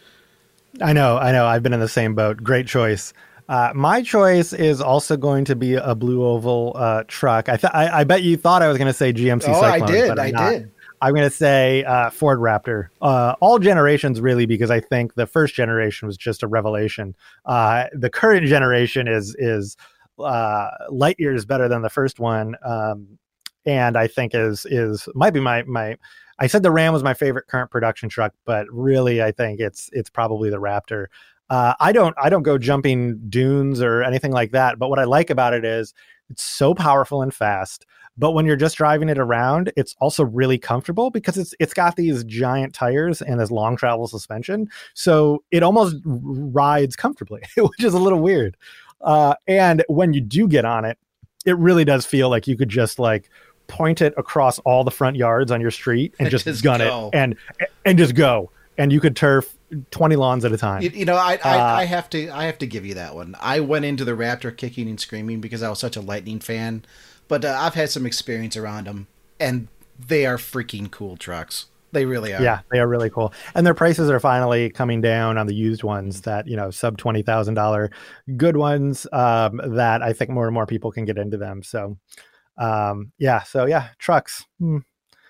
I know, I know. I've been in the same boat. Great choice. Uh, my choice is also going to be a blue oval uh, truck. I, th- I I bet you thought I was going to say G M C Oh, I Cyclone, did, but I'm I not. did. I'm going to say uh, Ford Raptor. Uh, all generations, really, because I think the first generation was just a revelation. Uh, the current generation is is uh, light years better than the first one, um, and I think is is might be my my. I said the Ram was my favorite current production truck, but really, I think it's it's probably the Raptor. Uh, I don't I don't go jumping dunes or anything like that. But what I like about it is it's so powerful and fast. But when you're just driving it around, it's also really comfortable because it's it's got these giant tires and this long travel suspension. So it almost r- rides comfortably, which is a little weird. Uh, and when you do get on it, it really does feel like you could just like point it across all the front yards on your street and just, Just gun go. it and and just go. And you could turf twenty lawns at a time. You, you know, I, I, Uh, I have to I have to give you that one. I went into the Raptor kicking and screaming because I was such a Lightning fan, but uh, I've had some experience around them, and they are freaking cool trucks. They really are. Yeah, they are really cool. And their prices are finally coming down on the used ones that, you know, sub twenty thousand dollars good ones um, that I think more and more people can get into them. So, um, yeah. So, yeah, trucks. Hmm.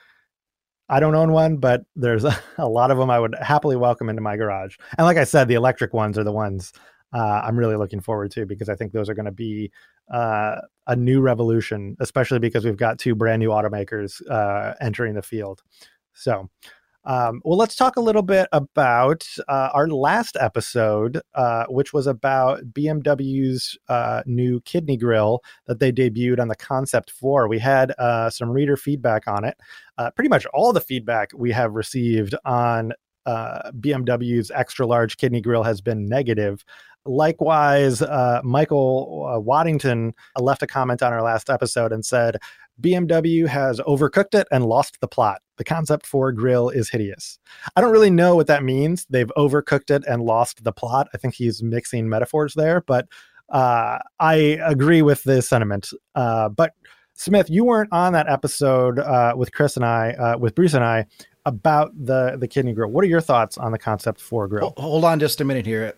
I don't own one, but there's a, a lot of them I would happily welcome into my garage. And like I said, the electric ones are the ones uh, I'm really looking forward to because I think those are going to be uh, a new revolution, especially because we've got two brand new automakers uh, entering the field. So, um, well, let's talk a little bit about uh, our last episode, uh, which was about B M W's uh, new kidney grill that they debuted on the Concept four. We had uh, some reader feedback on it. Uh, pretty much all the feedback we have received on uh, B M W's extra large kidney grill has been negative. Likewise, uh, Michael uh, Waddington left a comment on our last episode and said, B M W has overcooked it and lost the plot. The Concept four grill is hideous. I don't really know what that means. They've overcooked it and lost the plot. I think he's mixing metaphors there, but uh, I agree with this sentiment. Uh, but Smith, you weren't on that episode uh, with Chris and I, uh, with Bruce and I, about the, the kidney grill. What are your thoughts on the Concept four grill? Hold on just a minute here.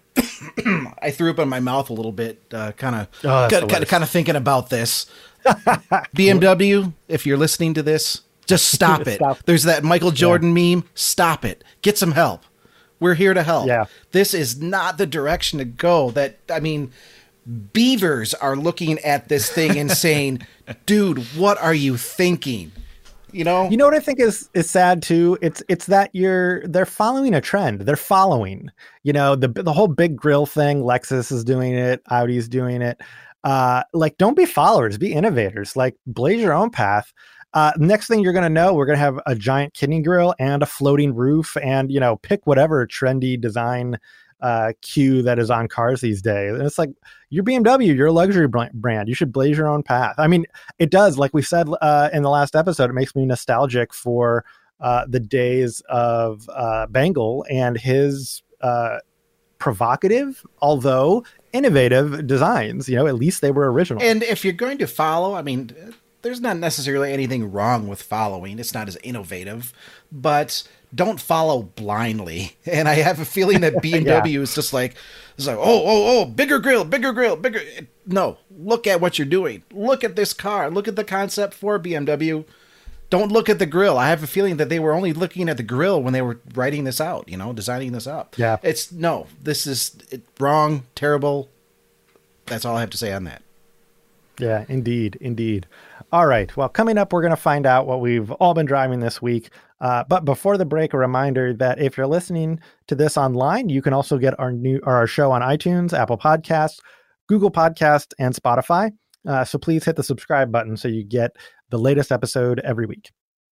I threw up in my mouth a little bit, uh, kind of Oh, that's the kind of worst. kind of thinking about this. B M W, if you're listening to this, just stop it. Stop. There's that Michael Jordan meme. Stop it. Get some help. We're here to help. Yeah. This is not the direction to go. That I mean, beavers are looking at this thing and saying, "Dude, what are you thinking?" You know. You know what I think is is sad too? It's it's that you're they're following a trend. They're following, you know, the the whole big grill thing. Lexus is doing it. Audi's doing it. Uh, like, don't be followers, be innovators. Like, blaze your own path. Uh, next thing you're going to know, we're going to have a giant kidney grill and a floating roof, and, you know, pick whatever trendy design uh, cue that is on cars these days. And it's like, you're B M W, you're a luxury brand. You should blaze your own path. I mean, it does, like we said uh, in the last episode, it makes me nostalgic for uh, the days of uh, Bengal and his uh, provocative, although innovative designs. You know, at least they were original. And if you're going to follow, I mean, there's not necessarily anything wrong with following. It's not as innovative, but don't follow blindly. And I have a feeling that B M W yeah. is just like, it's like, oh, oh, oh, bigger grill, bigger grill, bigger. No, look at what you're doing. Look at this car. Look at the Concept four B M W. Don't look at the grill. I have a feeling that they were only looking at the grill when they were writing this out, you know, designing this up. Yeah. It's no, this is it, wrong, terrible. That's all I have to say on that. Yeah, indeed. Indeed. All right. Well, coming up, we're going to find out what we've all been driving this week. Uh, but before the break, a reminder that if you're listening to this online, you can also get our new or our show on iTunes, Apple Podcasts, Google Podcasts, and Spotify. Uh, so please hit the subscribe button so you get the latest episode every week.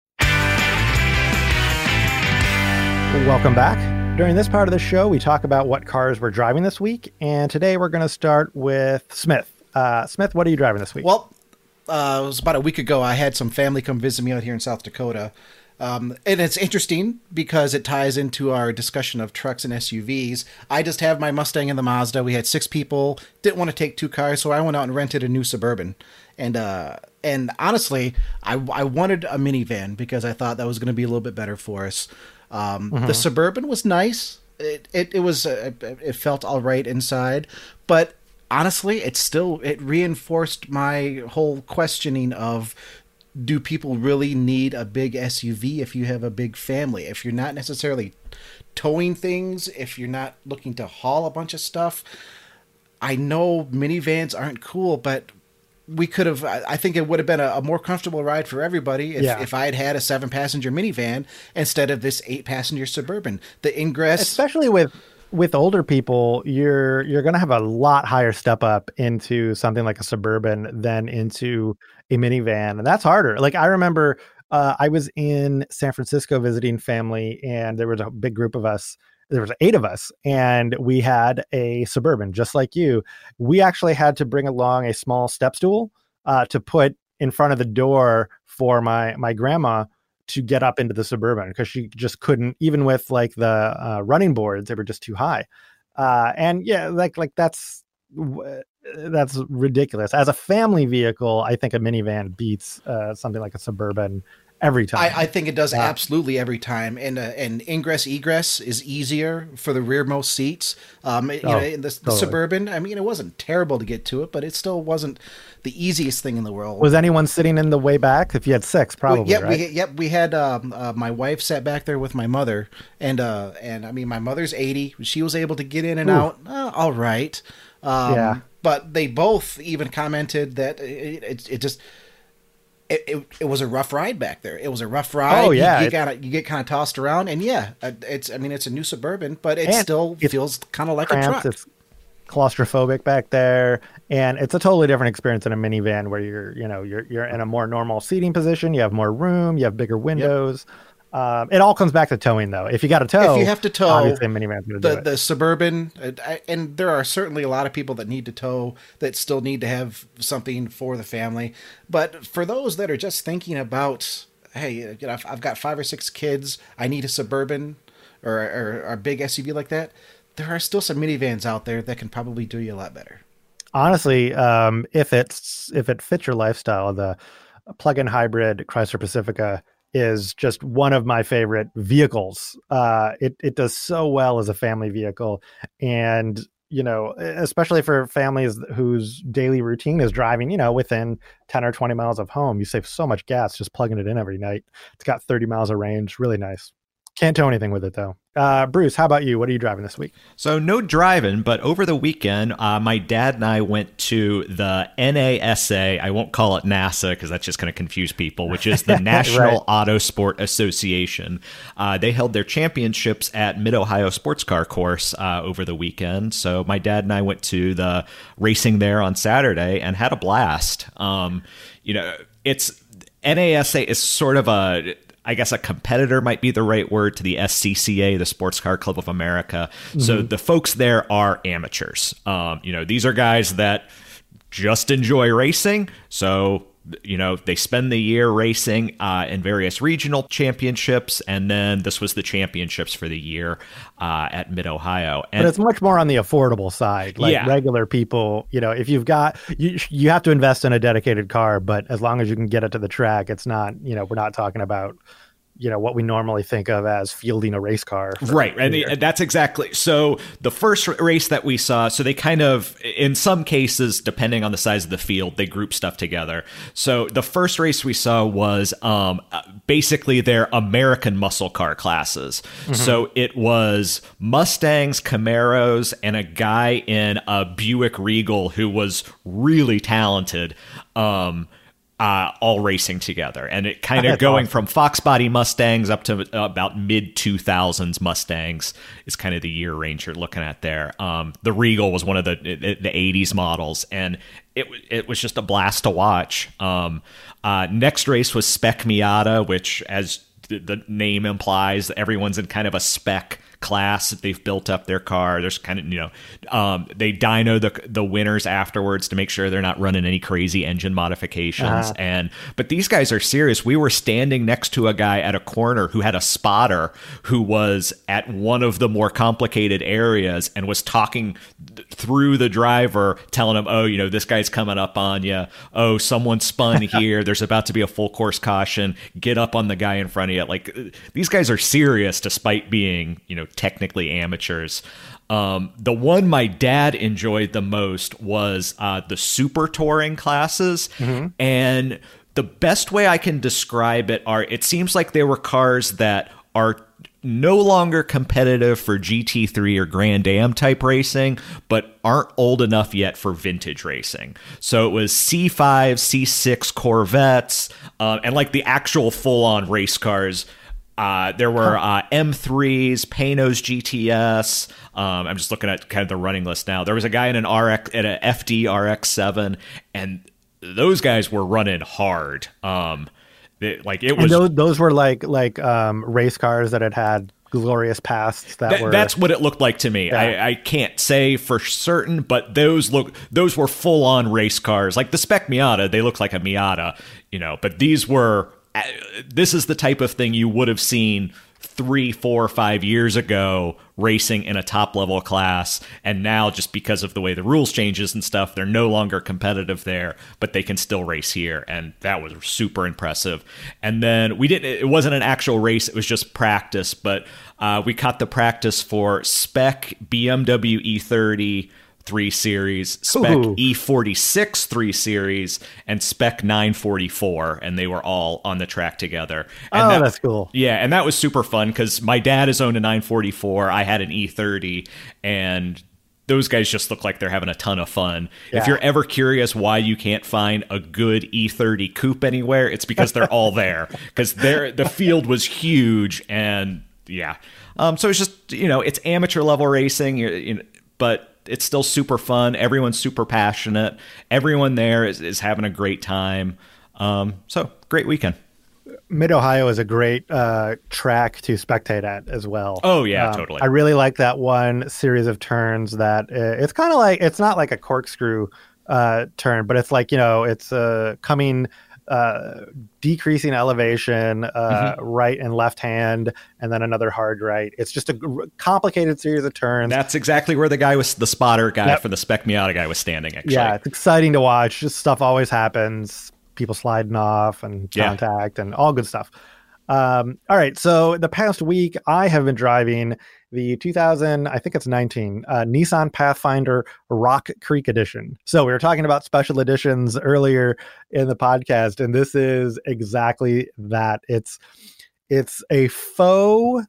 Welcome back. During this part of the show, we talk about what cars we're driving this week. And today we're going to start with Smith. Uh, Smith, what are you driving this week? Well, uh, it was about a week ago. I had some family come visit me out here in South Dakota. Um, and it's interesting because it ties into our discussion of trucks and S U Vs. I just have my Mustang and the Mazda. We had six people, didn't want to take two cars, so I went out and rented a new Suburban. And uh, and honestly, I, I wanted a minivan because I thought that was going to be a little bit better for us. Um, mm-hmm. The Suburban was nice. It it, it was uh, it felt all right inside, but honestly, it still it reinforced my whole questioning of, do people really need a big S U V if you have a big family? If you're not necessarily towing things, if you're not looking to haul a bunch of stuff. I know minivans aren't cool, but we could have, I think it would have been a, a more comfortable ride for everybody if, yeah. if I had had a seven passenger minivan instead of this eight passenger Suburban. The ingress, especially with with older people, you're you're going to have a lot higher step up into something like a Suburban than into a minivan. And that's harder. Like, I remember uh, I was in San Francisco visiting family, and there was a big group of us. There was eight of us, and we had a Suburban, just like you. We actually had to bring along a small step stool uh, to put in front of the door for my my grandma to get up into the Suburban, because she just couldn't, even with like the uh, running boards, they were just too high. Uh, and yeah, like, like that's, that's ridiculous. As a family vehicle, I think a minivan beats uh, something like a Suburban every time. I, I think it does yeah. absolutely every time, and uh, and ingress egress is easier for the rearmost seats. Um, you oh, know, in the, the totally. Suburban, I mean, it wasn't terrible to get to it, but it still wasn't the easiest thing in the world. Was anyone sitting in the way back? If you had six, probably. Well, yep, right? we, yep, we had um, uh, my wife sat back there with my mother, and uh, and I mean, my mother's eighty. She was able to get in and Ooh. out. Uh, all right. Um, yeah. But they both even commented that it, it, it just. It, it, it was a rough ride back there. It was a rough ride. Oh yeah, you, you it, got you get kind of tossed around, and yeah, it's. I mean, it's a new Suburban, but it And still it's feels kind of like cramped, a truck. It's claustrophobic back there, and it's a totally different experience in a minivan where you're, you know, you're you're in a more normal seating position. You have more room. You have bigger windows. Yep. Um, it all comes back to towing, though. If you got to tow, if you have to tow, obviously a minivan's going to do the it. the Suburban, and there are certainly a lot of people that need to tow that still need to have something for the family. But for those that are just thinking about, hey, you know, I've got five or six kids, I need a Suburban or, or, or a big S U V like that. There are still some minivans out there that can probably do you a lot better. Honestly, um, if it's if it fits your lifestyle, the plug-in hybrid Chrysler Pacifica is just one of my favorite vehicles. Uh, it it does so well as a family vehicle, and you know, especially for families whose daily routine is driving, you know, within ten or twenty miles of home, you save so much gas just plugging it in every night. It's got thirty miles of range, really nice. Can't tow anything with it though. Uh, Bruce, how about you? What are you driving this week? So no driving, but over the weekend, uh, my dad and I went to the N A S A. I won't call it NASA because that's just going to confuse people, which is the National right. Auto Sport Association. Uh, they held their championships at Mid-Ohio Sports Car Course uh, over the weekend. So my dad and I went to the racing there on Saturday and had a blast. Um, you know, it's N A S A is sort of a... I guess a competitor might be the right word to the S C C A, the Sports Car Club of America. Mm-hmm. So the folks there are amateurs. Um, you know, these are guys that just enjoy racing. So, you know, they spend the year racing uh, in various regional championships. And then this was the championships for the year uh, at Mid-Ohio. And but it's much more on the affordable side. Like yeah. regular people, you know, if you've got, you, you have to invest in a dedicated car, but as long as you can get it to the track, it's not, you know, we're not talking about, you know, what we normally think of as fielding a race car. Right. And the, that's exactly. So the first race that we saw, so they kind of, in some cases, depending on the size of the field, they group stuff together. So the first race we saw was um, basically their American muscle car classes. Mm-hmm. So it was Mustangs, Camaros, and a guy in a Buick Regal who was really talented. Um Uh, all racing together, and it kind of going awesome. From Fox body Mustangs up to uh, about mid two thousands Mustangs is kind of the year range you're looking at there. Um, the Regal was one of the the eighties models, and it it was just a blast to watch. Um, uh, next race was Spec Miata, which, as the, the name implies, everyone's in kind of a spec class. They've built up their car. There's kind of, you know, um, they dyno the the winners afterwards to make sure they're not running any crazy engine modifications. Uh-huh. And but these guys are serious. We were standing next to a guy at a corner who had a spotter who was at one of the more complicated areas and was talking th- through the driver, telling him, oh, you know, this guy's coming up on you. Oh, someone spun here. There's about to be a full course caution. Get up on the guy in front of you. Like, these guys are serious despite being, you know, technically amateurs. Um, the one my dad enjoyed the most was uh, the super touring classes. Mm-hmm. And the best way I can describe it are, it seems like they were cars that are no longer competitive for G T three or Grand Am type racing, but aren't old enough yet for vintage racing. So it was C five, C six Corvettes, uh, and like the actual full-on race cars. Uh, there were uh, M threes, Pano's G T S. Um, I'm just looking at kind of the running list now. There was a guy in an R X, at an F D R X seven, and those guys were running hard. Um, it, like it was. And those, those were like like um, race cars that had had glorious pasts. That, that were. That's what it looked like to me. Yeah. I, I can't say for certain, but those look those were full on race cars. Like the Spec Miata, they looked like a Miata, you know. But these were. This is the type of thing you would have seen three, four, five years ago racing in a top level class, and now just because of the way the rules changes and stuff, they're no longer competitive there, but they can still race here, and that was super impressive. And then we didn't, it wasn't an actual race, it was just practice, but uh, we caught the practice for Spec B M W E thirty three series, Spec Ooh. E forty-six three series, and Spec nine forty-four, and they were all on the track together. And oh, that, that's cool. Yeah, and that was super fun because my dad has owned a nine forty-four, I had an E thirty, and those guys just look like they're having a ton of fun. Yeah. If you're ever curious why you can't find a good E thirty coupe anywhere, it's because they're all there, because the field was huge, and yeah. Um, so it's just, you know, it's amateur level racing, you know, but it's still super fun. Everyone's super passionate. Everyone there is, is having a great time. Um, so great weekend. Mid-Ohio is a great uh, track to spectate at as well. Oh, yeah, um, totally. I really like that one series of turns that uh, it's kind of like, it's not like a corkscrew uh, turn, but it's like, you know, it's uh, coming, uh, decreasing elevation, uh, mm-hmm. right and left hand, and then another hard right. It's just a g- complicated series of turns. That's exactly where the guy was, the spotter guy yep. for the Spec Miata guy was standing, actually. Yeah, it's exciting to watch. Just stuff always happens. People sliding off and contact yeah. and all good stuff. Um, all right. So the past week, I have been driving the two thousand, I think it's nineteen, uh, Nissan Pathfinder Rock Creek Edition. So we were talking about special editions earlier in the podcast, and this is exactly that. It's it's a faux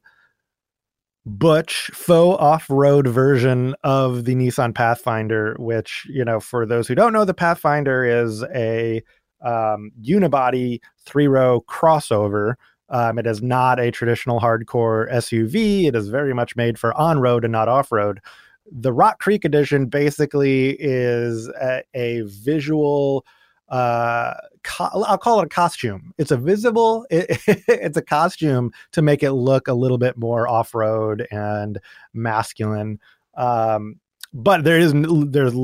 butch, faux off-road version of the Nissan Pathfinder, which, you know, for those who don't know, the Pathfinder is a um, unibody three-row crossover. Um, it is not a traditional hardcore S U V. It is very much made for on-road and not off-road. The Rock Creek Edition basically is a, a visual, uh, co- I'll call it a costume. It's a visible, it, it's a costume to make it look a little bit more off-road and masculine. Um, but there is there's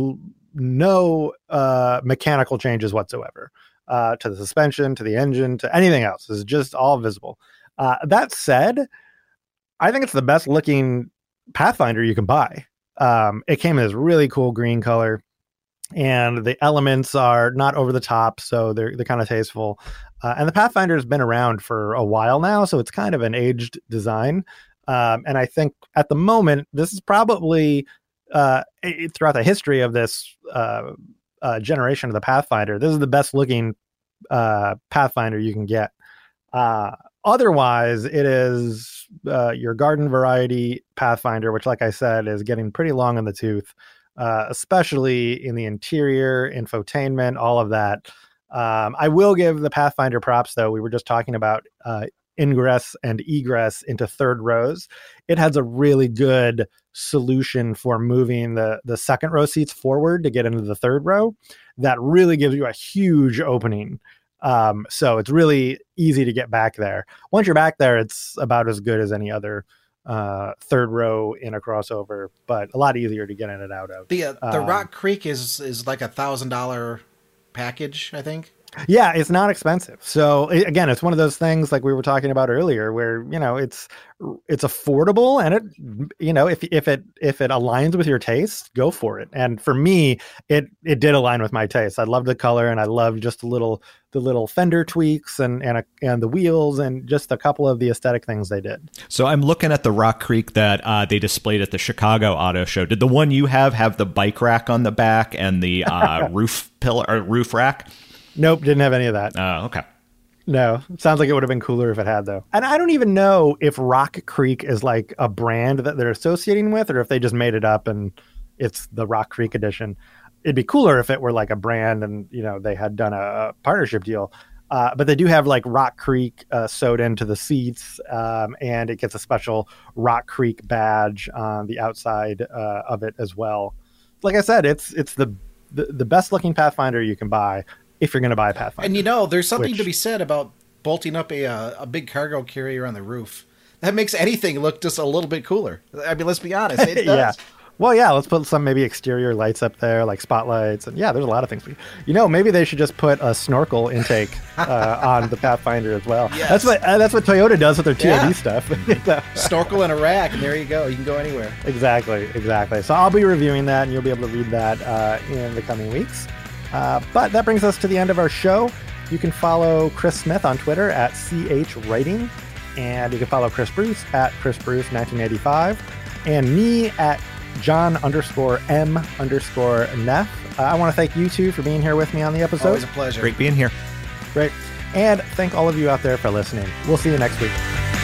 no uh, mechanical changes whatsoever. Uh, to the suspension, to the engine, to anything else. It's just all visible. Uh, that said, I think it's the best looking Pathfinder you can buy. Um, it came in this really cool green color, and the elements are not over the top, so they're they're kind of tasteful. Uh, and the Pathfinder has been around for a while now, so it's kind of an aged design. Um, and I think at the moment, this is probably uh, throughout the history of this uh, Uh, generation of the Pathfinder, this is the best looking uh, Pathfinder you can get. Uh, otherwise, it is uh, your garden variety Pathfinder, which, like I said, is getting pretty long in the tooth, uh, especially in the interior, infotainment, all of that. Um, I will give the Pathfinder props, though. We were just talking about uh, ingress and egress into third rows. It has a really good solution for moving the the second row seats forward to get into the third row. That really gives you a huge opening. Um, so it's really easy to get back there. Once you're back there, it's about as good as any other uh, third row in a crossover, but a lot easier to get in and out of. The uh, the um, Rock Creek is is like a thousand dollar package, I think. Yeah, it's not expensive. So it, again, it's one of those things like we were talking about earlier, where you know it's it's affordable, and it you know if if it if it aligns with your taste, go for it. And for me, it it did align with my taste. I loved the color, and I loved just the little the little fender tweaks and and a, and the wheels, and just a couple of the aesthetic things they did. So I'm looking at the Rock Creek that uh, they displayed at the Chicago Auto Show. Did the one you have have the bike rack on the back and the uh, roof pillar or roof rack? Nope, didn't have any of that. Oh, okay. No, sounds like it would have been cooler if it had, though. And I don't even know if Rock Creek is like a brand that they're associating with, or if they just made it up and it's the Rock Creek edition. It'd be cooler if it were like a brand and, you know, they had done a, a partnership deal. Uh, but they do have like Rock Creek uh, sewed into the seats, um, and it gets a special Rock Creek badge on the outside uh, of it as well. Like I said, it's it's the the, the best looking Pathfinder you can buy if you're going to buy a Pathfinder. And you know, there's something which, to be said about bolting up a uh, a big cargo carrier on the roof. That makes anything look just a little bit cooler. I mean, let's be honest. It does. Yeah. Well, yeah, let's put some maybe exterior lights up there, like spotlights. And yeah, there's a lot of things. We, you know, maybe they should just put a snorkel intake uh, on the Pathfinder as well. Yes. That's what uh, that's what Toyota does with their T O D Yeah. stuff. Snorkel and a rack, and there you go. You can go anywhere. Exactly, exactly. So I'll be reviewing that, and you'll be able to read that uh, in the coming weeks. Uh, but that brings us to the end of our show. You can follow Chris Smith on Twitter at C H Writing, and you can follow Chris Bruce at Chris Bruce nineteen eighty-five, and me at John underscore M underscore Neff. Uh, I want to thank you two for being here with me on the episode. Always a pleasure. Great being here. Great. And thank all of you out there for listening. We'll see you next week.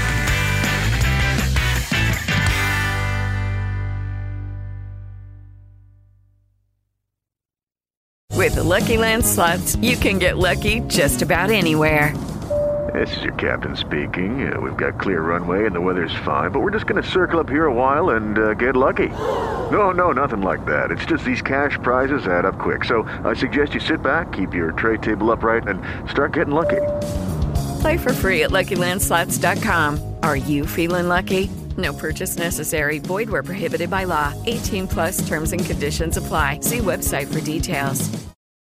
With the Lucky Land Slots, you can get lucky just about anywhere. This is your captain speaking. Uh, we've got clear runway and the weather's fine, but we're just going to circle up here a while and uh, get lucky. No, no, nothing like that. It's just these cash prizes add up quick. So I suggest you sit back, keep your tray table upright, and start getting lucky. Play for free at Lucky Land Slots dot com. Are you feeling lucky? No purchase necessary. Void where prohibited by law. eighteen plus terms and conditions apply. See website for details.